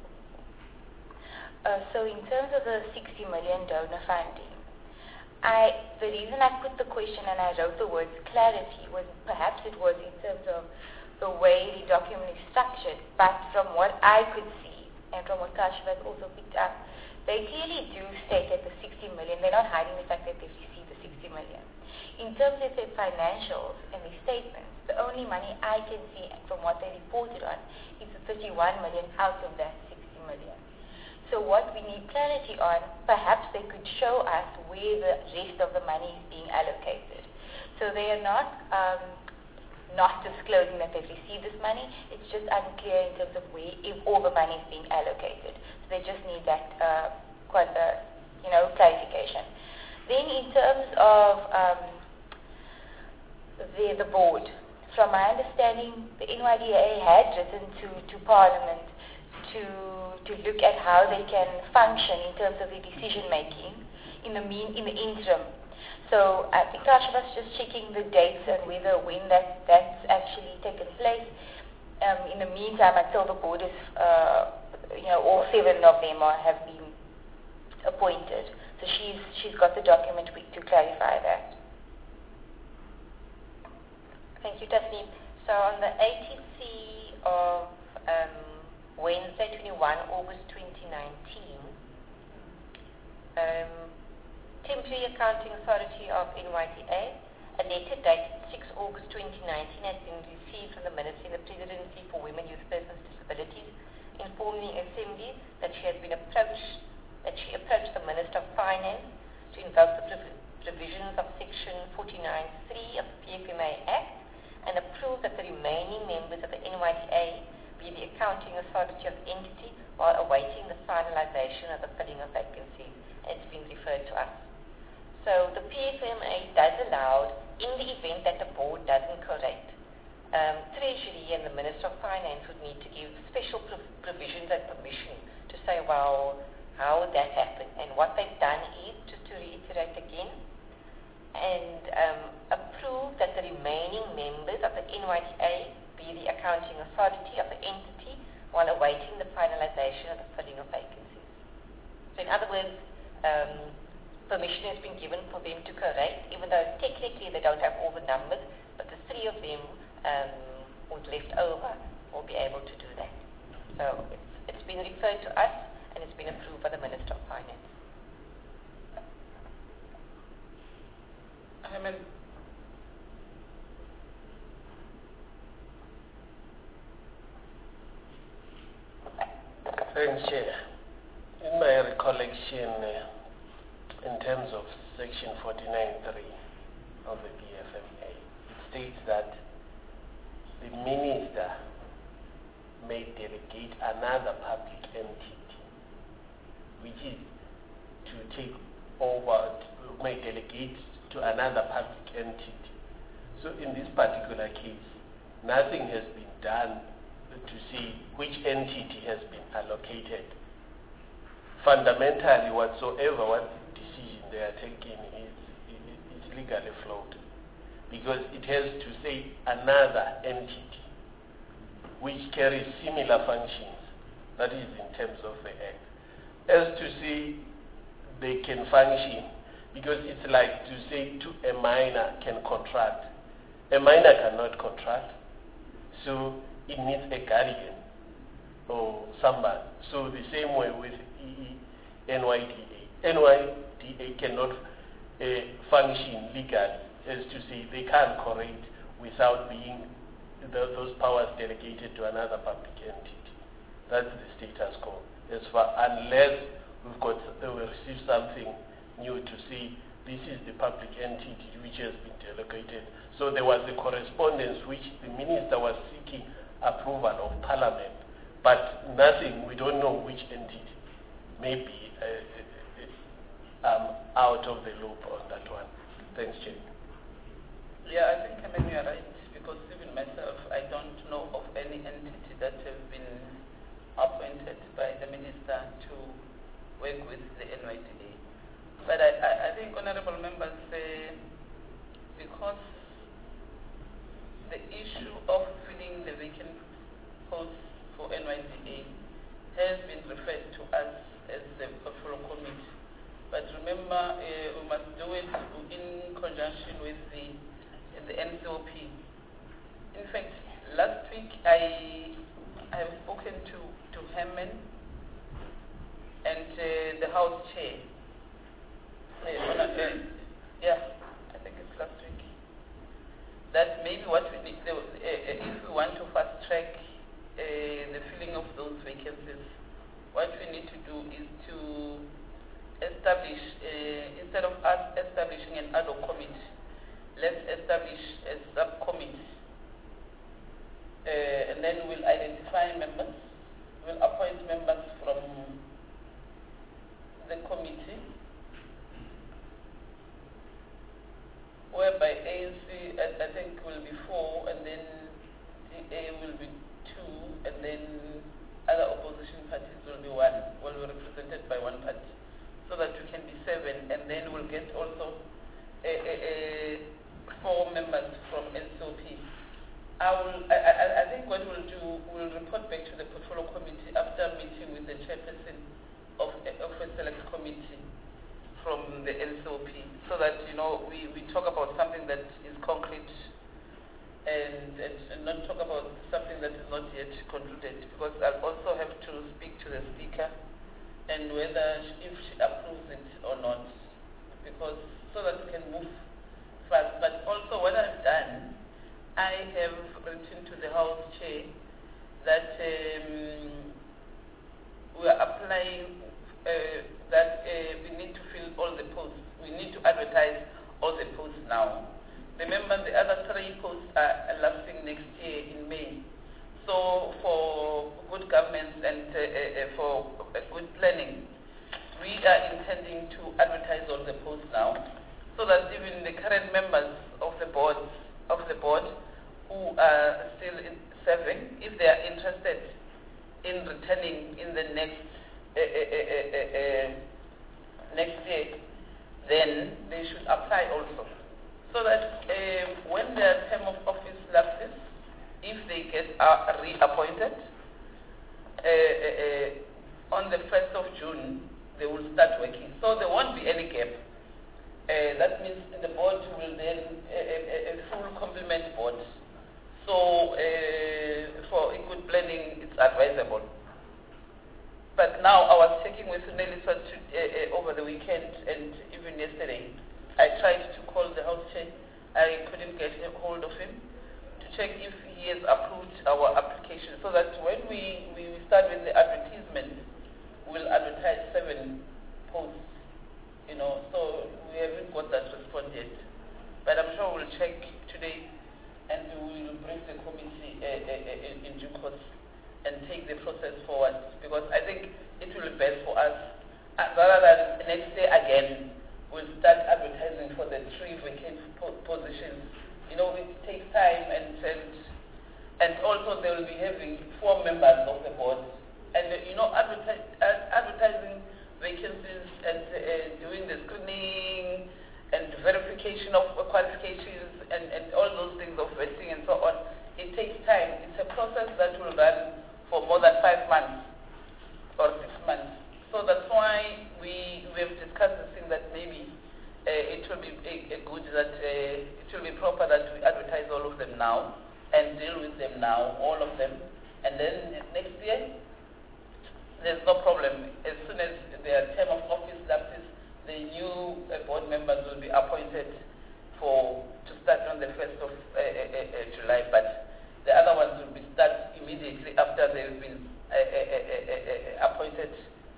Uh, so in terms of the sixty million donor funding, I, the reason I put the question and I wrote the words clarity was perhaps it was in terms of the way the document is structured, but from what I could see and from what Kashiv has also picked up, they clearly do state that the sixty million, they're not hiding the fact that they've received the sixty million. In terms of their financials and their statements, the only money I can see from what they reported on is the thirty-one million out of that sixty million. So what we need clarity on, perhaps they could show us where the rest of the money is being allocated. So they are not um, not disclosing that they've received this money. It's just unclear in terms of where, if all the money is being allocated. So they just need that, uh, quite, uh, you know, clarification. Then in terms of um, the, the board, from my understanding, the N Y D A had written to, to Parliament to, to look at how they can function in terms of their decision making in the mean, in the interim. So I think Tasha was just checking the dates and whether when that, that's actually taken place. Um, in the meantime, until the board is, uh, you know, all seven of them are, have been appointed. So she's, she's got the document to clarify that. Thank you, Tasneem. So on the A T C of um, Wednesday, twenty-first of August twenty nineteen, um, Temporary Accounting Authority of N Y D A, a letter dated sixth of August twenty nineteen has been received from the Minister in the Presidency for Women, Youth, Persons, Disabilities, informing the Assembly that she has been approached, that she approached the Minister of Finance to invoke the prov provisions of Section forty-nine three of the P F M A Act and approve that the remaining members of the N Y D A be the accounting authority of the entity while awaiting the finalization of the filling of vacancies. It's been referred to us. So the P F M A does allow, in the event that the board doesn't correct, um, Treasury and the Minister of Finance would need to give special prov provisions and permission to say, well, how would that happen? And what they've done is, just to reiterate again, and um, approve that the remaining members of the N Y D A be the accounting authority of the entity while awaiting the finalization of the filling of vacancies. So in other words, um, permission has been given for them to correct, even though technically they don't have all the numbers, but the three of them um, who's left over will be able to do that. So it's, it's been referred to us and it's been approved by the Minister of Finance. I mean, Thanks, Chair. In my recollection, uh, in terms of Section forty-nine three of the P F M A, it states that the Minister may delegate another public entity, which is to take over, to, may delegate to another public entity. So in this particular case, nothing has been done to see which entity has been allocated. Fundamentally, whatsoever what decision they are taking is, is, is legally flawed, because it has to say another entity which carries similar functions, that is in terms of the Act, as to say they can function, because it's like to say to a minor can contract. A minor cannot contract, so it needs a guardian or somebody. So the same way with N Y D A. N Y D A cannot uh, function legally, as to say they can't correct without being the, those powers delegated to another public entity. That's the status quo. As far unless we've got, uh, we receive something new to say this is the public entity which has been delegated. So there was a correspondence which the minister was seeking approval of Parliament, but nothing, we don't know which entity may be uh, um, out of the loop on that one. Thanks, Chair. yeah, I think, I mean, you're right, because even myself, I don't know of any entity that have been appointed by the minister to work with the N Y D A. But I, I, I think, honorable members, uh, because the issue of filling the vacant posts for N Y D A has been referred to us as the portfolio committee. But remember, uh, we must do it in conjunction with the, the N C O P. In fact, last week I, I have spoken to, to Herman and uh, the House Chair. Uh, on a, uh, yeah, I think it's last week. That maybe what we need, uh, uh, if we want to fast track uh, the filling of those vacancies, what we need to do is to establish, uh, instead of us establishing an ad hoc committee, let's establish a subcommittee. Uh, and then we'll identify members, we'll appoint members from the committee, whereby A N C, I, I think, will be four, and then D A will be two, and then other opposition parties will be one, will be represented by one party, so that we can be seven, and then we'll get also a, a, a four members from N C O P. I, will, I, I, I think what we'll do, we'll report back to the portfolio committee after meeting with the chairperson of, of a select committee from the N C O P, so that, you know, we, we talk about something that is concrete and, and, and not talk about something that is not yet concluded, because I'll also have to speak to the speaker and whether she, if she approves it or not, because so that we can move fast. But also what I've done, I have written to the House Chair that um, we are applying uh, that uh, we need to fill all the posts. We need to advertise all the posts now. Remember, the other three posts are elapsing next year in May. So for good governance and uh, uh, for uh, good planning, we are intending to advertise all the posts now, so that even the current members of the board of the board who are still in serving, if they are interested in returning in the next uh, uh, uh, uh, uh, next year, then they should apply also, so that uh, when their term of office lapses, if they get uh, reappointed uh, uh, uh, on the first of June, they will start working. So there won't be any gap. Uh, that means the board will then a, a, a full complement board. So uh, for a good planning, it's advisable. But now I was checking with Nelisa uh, uh, over the weekend and even yesterday. I tried to call the House Chair. I couldn't get a hold of him to check if he has approved our application, so that when we, we start with the advertisement, we'll advertise seven posts, you know, so we haven't got that response yet. But I'm sure we'll check today and we will brief the committee uh, uh, in, in due course and take the process forward, because I think it will be best for us, uh, rather than next day again, we'll start advertising for the three vacant po positions. You know, it takes time, and, and, and also they will be having four members of the board. And, uh, you know, advertise, uh, advertising vacancies and uh, doing the screening and verification of uh, qualifications and, and all those things of vetting and so on, it takes time. It's a process that will run for more than five months or six months. So that's why we, we have discussed this thing that maybe uh, it will be a, a good that uh, it will be proper that we advertise all of them now and deal with them now, all of them. And then next year, there's no problem. As soon as their term of office lapses, the new uh, board members will be appointed for to start on the first of uh, uh, uh, July. But the other ones will be start immediately after they've been uh, uh, uh, uh, uh, appointed,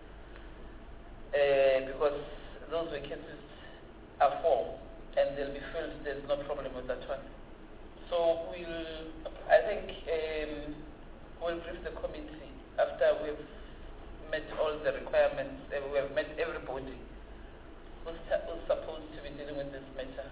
uh, because those vacancies are four and they'll be filled. There's no problem with that one. So we'll, I think um, we'll brief the committee after we've met all the requirements. Uh, we have met everybody who's, who's supposed to be dealing with this matter.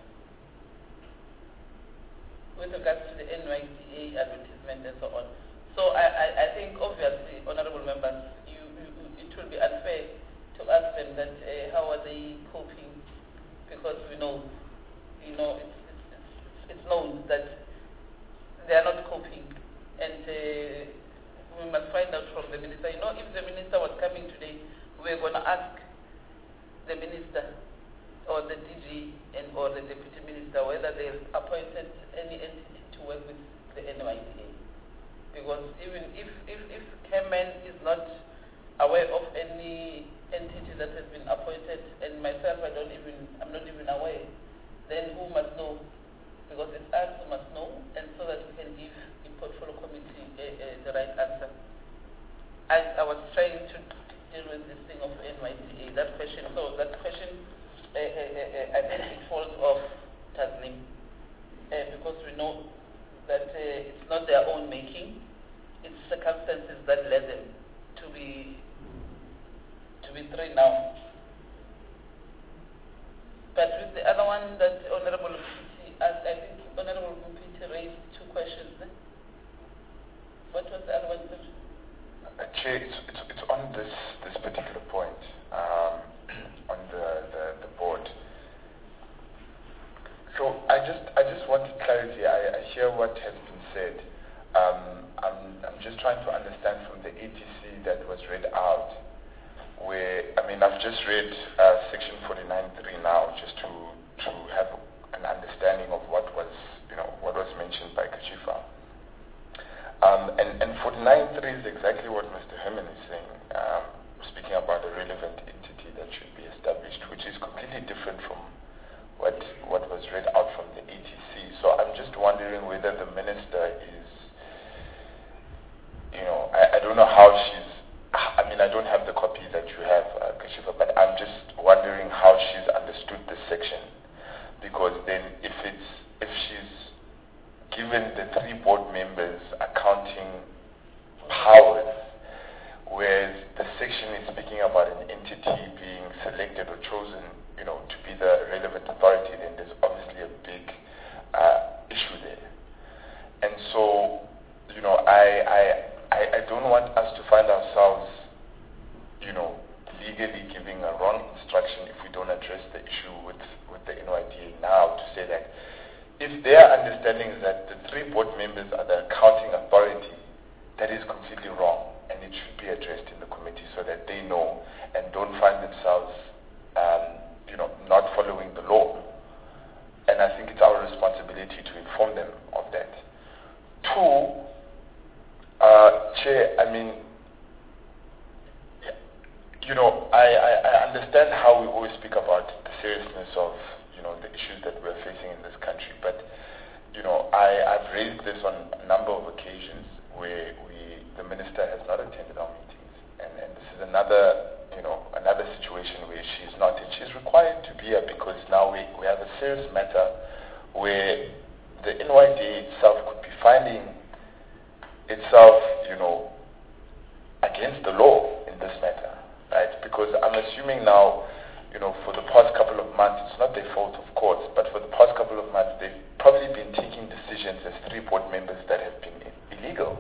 With regards to the N Y D A advertisement and so on. So I, I, I think obviously, honorable members, you, you, it will be unfair to ask them that uh, how are they coping, because we know, you know, it's, it's, it's, it's known that they are not coping, and uh, we must find out from the minister. You know, if the minister was coming today, we were going to ask the minister or the D G and or the deputy minister whether they have appointed any entity to work with the N Y D A. Because even if, if, if Chairman is not aware of any entity that has been appointed, and myself I don't even, I'm not even aware, then who must know? Because it's us who must know, and so that we can give the portfolio committee uh, uh, the right answer. I, I was trying to with this thing of N Y D A? That question, so that question, uh, uh, uh, I think it falls off Tasneem, uh, because we know that uh, it's not their own making, it's circumstances that led them to be to be three now. But with the other one that Honorable Mpiti asked, I think Honorable Mpiti raised two questions. Eh? What was the other one? Uh, Chair, it's, it's, it's on this, this particular point, um, on the, the, the board. So I just I just wanted clarity. I, I hear what has been said. Um, I'm, I'm just trying to understand from the A T C that was read out, where, I mean, I've just read uh, section forty-nine point three now, just to, to have an understanding of what was, you know, what was mentioned by Kachifa. Um, and, and forty-nine point three is exactly what Mister Herman is saying, um, speaking about a relevant entity that should be established, which is completely different from what what was read out from the A T C. So I'm just wondering whether the minister is, you know, I, I don't know how she's, I mean, I don't have the copy that you have, uh, Kashifa, but I'm just wondering how she's understood this section. Because then if it's, if she's given the three board members accounting powers, whereas the section is speaking about an entity being selected or chosen, you know, to be the relevant authority, then there's obviously a big uh, issue there. And so, you know, I, I, I, I don't want us to find ourselves, you know, legally giving a wrong instruction if we don't address the issue with, with the N Y D A now, to say that if their understanding is that the three board members are the accounting authority, that is completely wrong, and it should be addressed in the committee so that they know and don't find themselves um, you know, not following the law. And I think it's our responsibility to inform them of that. Two, uh, Chair, I mean, you know, I, I, I understand how we always speak about the seriousness of, you know, the issues that we're facing in this country, but, you know, I, I've raised this on a number of occasions where we, the minister has not attended our meetings, and, and this is another, you know, another situation where she's not, and she's required to be here because now we, we have a serious matter where the N Y D A itself could be finding itself, you know, against the law in this matter, right? Because I'm assuming now, you know, for the past couple of months, it's not their fault, of course, but for the past couple of months, they've probably been taking decisions as three board members that have been illegal.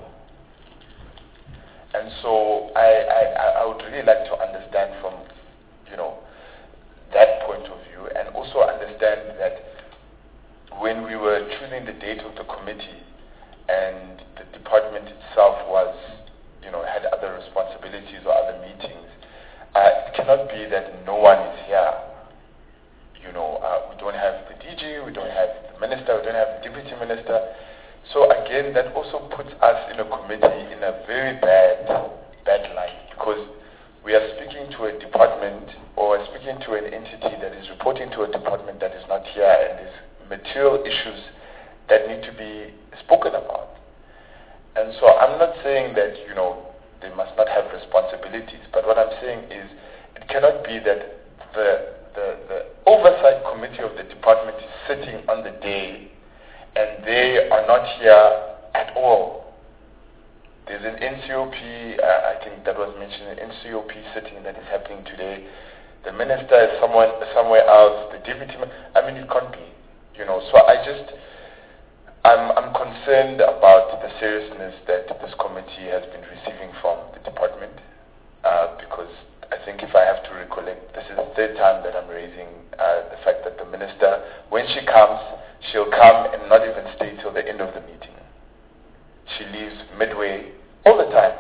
And so I, I, I would really like to understand from, you know, that point of view, and also understand that when we were choosing the date of the committee and the department itself was, you know, had other responsibilities or other meetings, uh, it cannot be that no one is here. You know, uh, we don't have the D G, we don't have the minister, we don't have the deputy minister. So again, that also puts us in a committee in a very bad, bad light, because we are speaking to a department or speaking to an entity that is reporting to a department that is not here, and there's material issues that need to be spoken about. And so I'm not saying that, you know, they must not have responsibilities, but what I'm saying is it cannot be that the, the, the oversight committee of the department is sitting on the day and they are not here at all. There's an N C O P, uh, I think that was mentioned, an N C O P sitting that is happening today. The minister is somewhere, somewhere else, the deputy, I mean, it can't be, you know. So I just, I'm, I'm concerned about the seriousness that this committee has been receiving from the department, uh, because I think if I have to recollect, this is the third time that I'm raising uh, the fact that the minister, when she comes, she'll come and not even stay till the end of the meeting. She leaves midway all the time.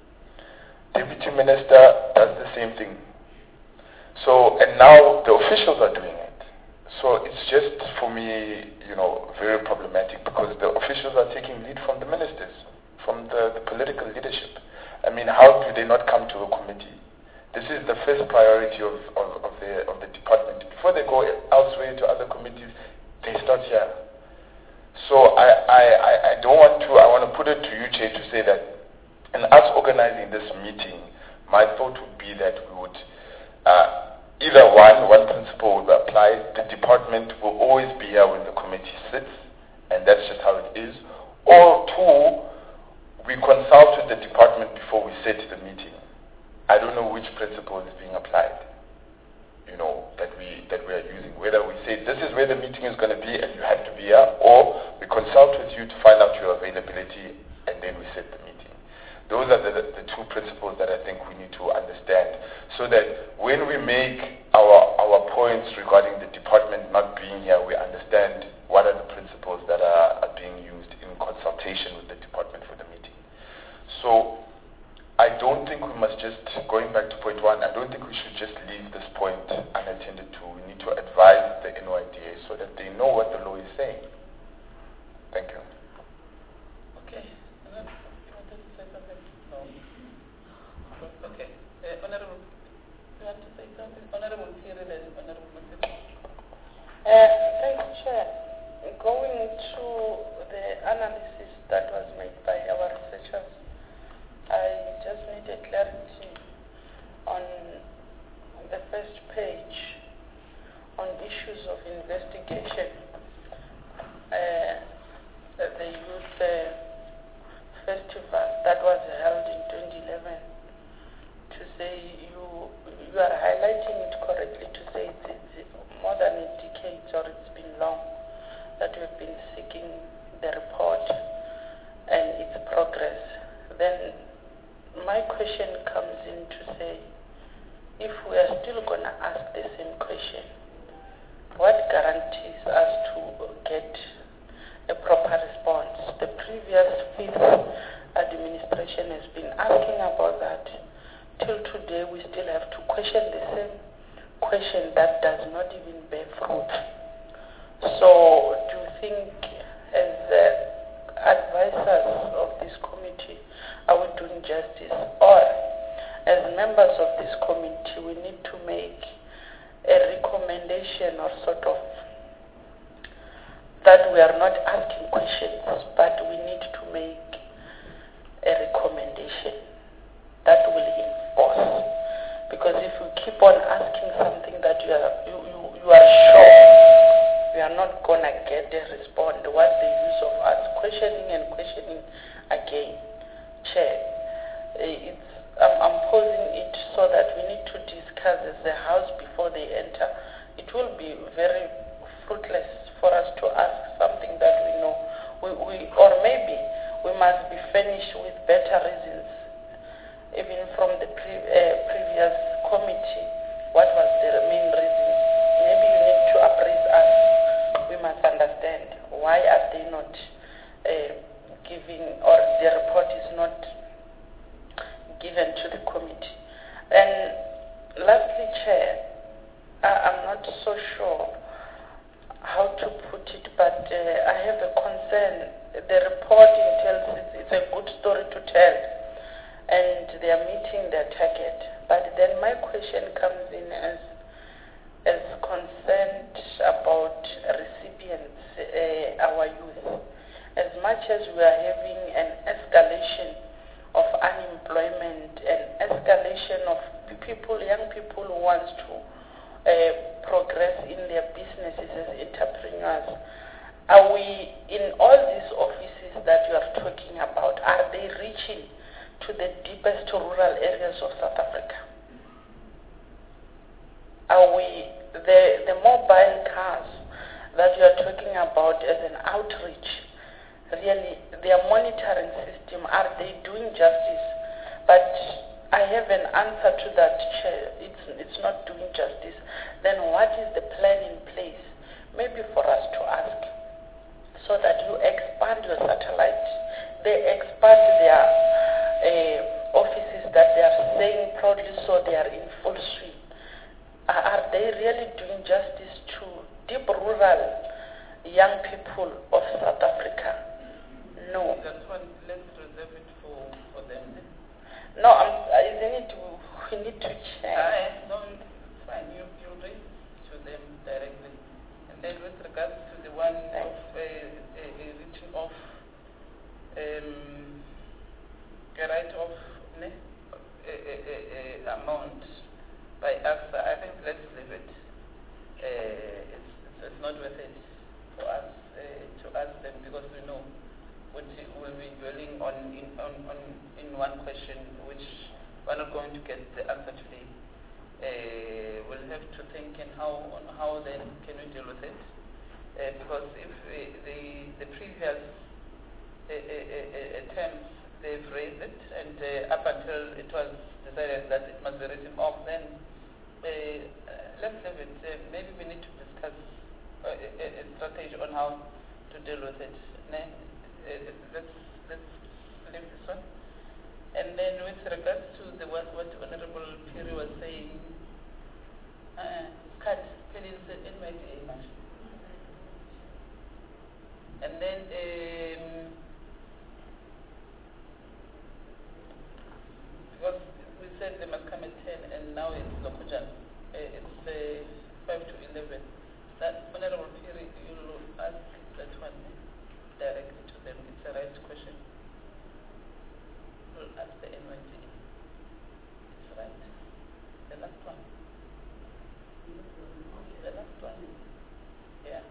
Deputy minister does the same thing. So, and now the officials are doing it. So it's just, for me, you know, very problematic, because the officials are taking lead from the ministers, from the, the political leadership. I mean, how do they not come to a committee? This is the first priority of, of, of, the, of the department. Before they go elsewhere to other committees, they start here. So I, I, I, I don't want to, I want to put it to you, Chair, to say that in us organizing this meeting, my thought would be that we would, uh, either one, one principle would apply, the department will always be here when the committee sits, and that's just how it is, or two, we consult with the department before we set the meeting. I don't know which principle is being applied, you know, that we that we are using. Whether we say this is where the meeting is going to be and you have to be here, or we consult with you to find out your availability and then we set the meeting. Those are the, the two principles that I think we need to understand, so that when we make our our points regarding the department not being here, we understand what are the principles that are, are being used in consultation with the department for the meeting. So I don't think we must just, going back to point one, I don't think we should just leave this point unattended to. We need to advise the N Y D A so that they know what the law is saying. Thank you. Okay. Uh, you wanted to say something? No. Okay. Uh, Honorable, you want to say something? Honorable Cyril and Honorable Masiko. Uh, thanks, Chair. Going to the analysis that was made by our researchers, I just needed clarity on the first page on issues of investigation. Uh, the youth uh, festival that was held in twenty eleven, to say you you are highlighting it correctly to say it's, it's more than a decade or it's been long that we've been seeking the report and its progress. Then my question comes in to say, if we are still going to ask the same question, what guarantees us to get a proper response? The previous fifth administration has been asking about that. Till today, we still have to question the same question that does not even bear fruit. So, do you think, as uh, advisors of this committee, are we doing justice? Or, as members of this committee, we need to make a recommendation or sort of that we are not asking questions, but we need to make a recommendation that will enforce. Because if we keep on asking something that you are, you, you, you are sure we are not going to get a response, what's the use of us questioning and questioning again? Chair, it's, I'm, I'm posing it so that we need to discuss as a house before they enter. It will be very fruitless for us to ask something that we know, we, we, or maybe we must be furnished with better reasons, even from the pre, uh, previous committee. What was the main reason? Maybe you need to appraise us. We must understand why are they not uh, giving, or the report is not given to the committee. And lastly, Chair, I, I'm not so sure how to put it, but uh, I have a concern. The reporting tells it's, it's a good story to tell, and they are meeting their target. But then my question comes in as as concerned about recipients, uh, our youth. As much as we are having an escalation of unemployment, an escalation of people, young people who want to uh, progress in their businesses as entrepreneurs, are we, in all these offices that you are talking about, are they reaching to the deepest rural areas of South Africa? Are we, the, the mobile cars that you are talking about as an outreach, really, their monitoring system, are they doing justice? But I have an answer to that, Chair. It's, it's not doing justice. Then what is the plan in place, maybe for us to ask, so that you expand your satellite, they expand their uh, offices that they are saying proudly, so they are in full swing. Are, are they really doing justice to deep rural young people of South Africa? No. That one, let's reserve it for, for them. No, I'm, isn't it, we need to check. Uh, no, it's fine. You, you raise to them directly. And then with regards to the one of uh, uh, uh, written off, um, a write-off, ne? Uh, uh, uh, uh, amount by AXA, I think let's leave it. Uh, it's, it's, it's not worth it for us uh, to ask them because we know what we will be dwelling on in, on, on in one question which we're not going to get the answer today. Uh, we'll have to think in how on how then can we deal with it uh, because if uh, the the previous uh, uh, uh, terms they've raised it and uh, up until it was decided that it must be written off, then uh, let's leave it. Uh, maybe we need to discuss uh, a, a strategy on how to deal with it. Ne? Uh, let's let's leave this one. And then with regards to the what, what Honorable Piri was saying, uh, cut in my much. And then um, because we said they must come at ten and now it's Lokojan. Uh, it's uh, five to eleven. That Honorable Piri, you will ask that one directly to them. It's a right question. You'll ask the N Y D A. It's right. The last one. The last one. Yeah.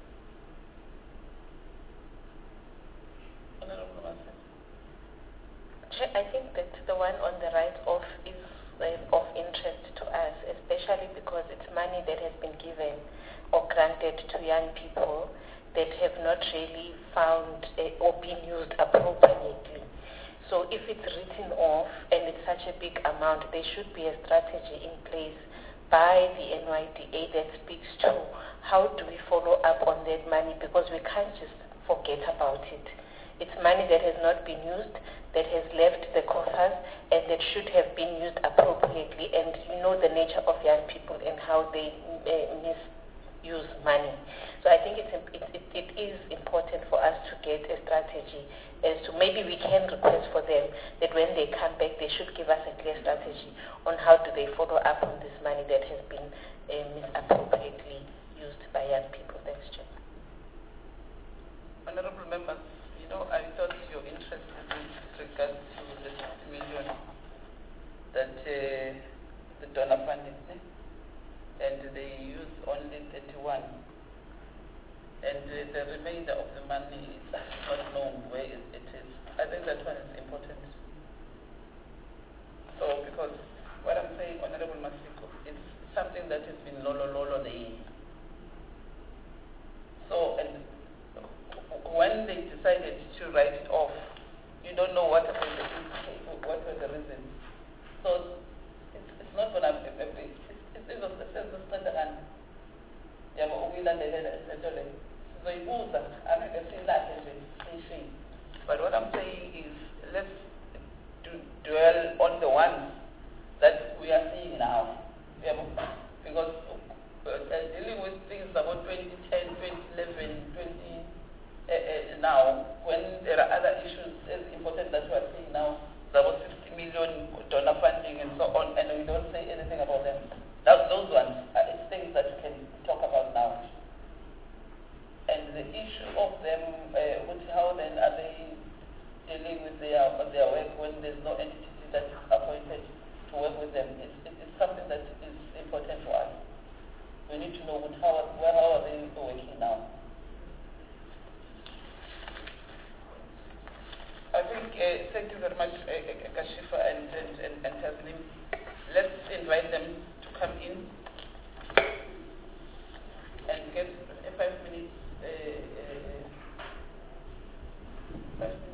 Honorable Master. I think that the one on the right off is uh, of interest to us, especially because it's money that has been given or granted to young people that have not really found uh, or been used appropriately. So if it's written off and it's such a big amount, there should be a strategy in place by the N Y D A that speaks to how do we follow up on that money, because we can't just forget about it. It's money that has not been used, that has left the coffers, and that should have been used appropriately. And you know the nature of young people and how they uh, misuse money. So I think it's, it, it, it is important for us to get a strategy as to maybe we can request for them that when they come back, they should give us a clear strategy on how do they follow up on this money that has been uh, misappropriately used by young people. Thanks, Chair. Honorable members, you know, I thought your interest is in regards to the fifty million that uh, the donor fund is, eh? And they use only thirty-one. And uh, the remainder of the money is not known where it, it is. I think that one is important. So, because what I'm saying, Honorable Masiko, it's something that has been lolo lolo there. So, and when they decided to write it off, you don't know what was the, what was the reason. So, it's, it's not going to be, it's, it's, it's, it's not the hand. Yeah, but we learned it. So you move that, I mean, I see that as a But what I'm saying is, let's do, dwell on the ones that we are seeing now. Yeah, because uh, dealing with things about twenty ten, twenty eleven, twenty uh, uh, now, when there are other issues as important that we are seeing now, there was fifty million donor funding and so on, and we don't say anything about them. That, those ones are things that we can talk about now. And the issue of them, uh, which, how then are they dealing with their their work when there's no entity that is appointed to work with them? It's, it's something that is important for us. We need to know what, how, where, how are they working now. I think, uh, thank you very much, uh, Kashifa and, and, and, and Taslim. Let's invite them to come in and get uh, five minutes. Uh, uh, five minutes.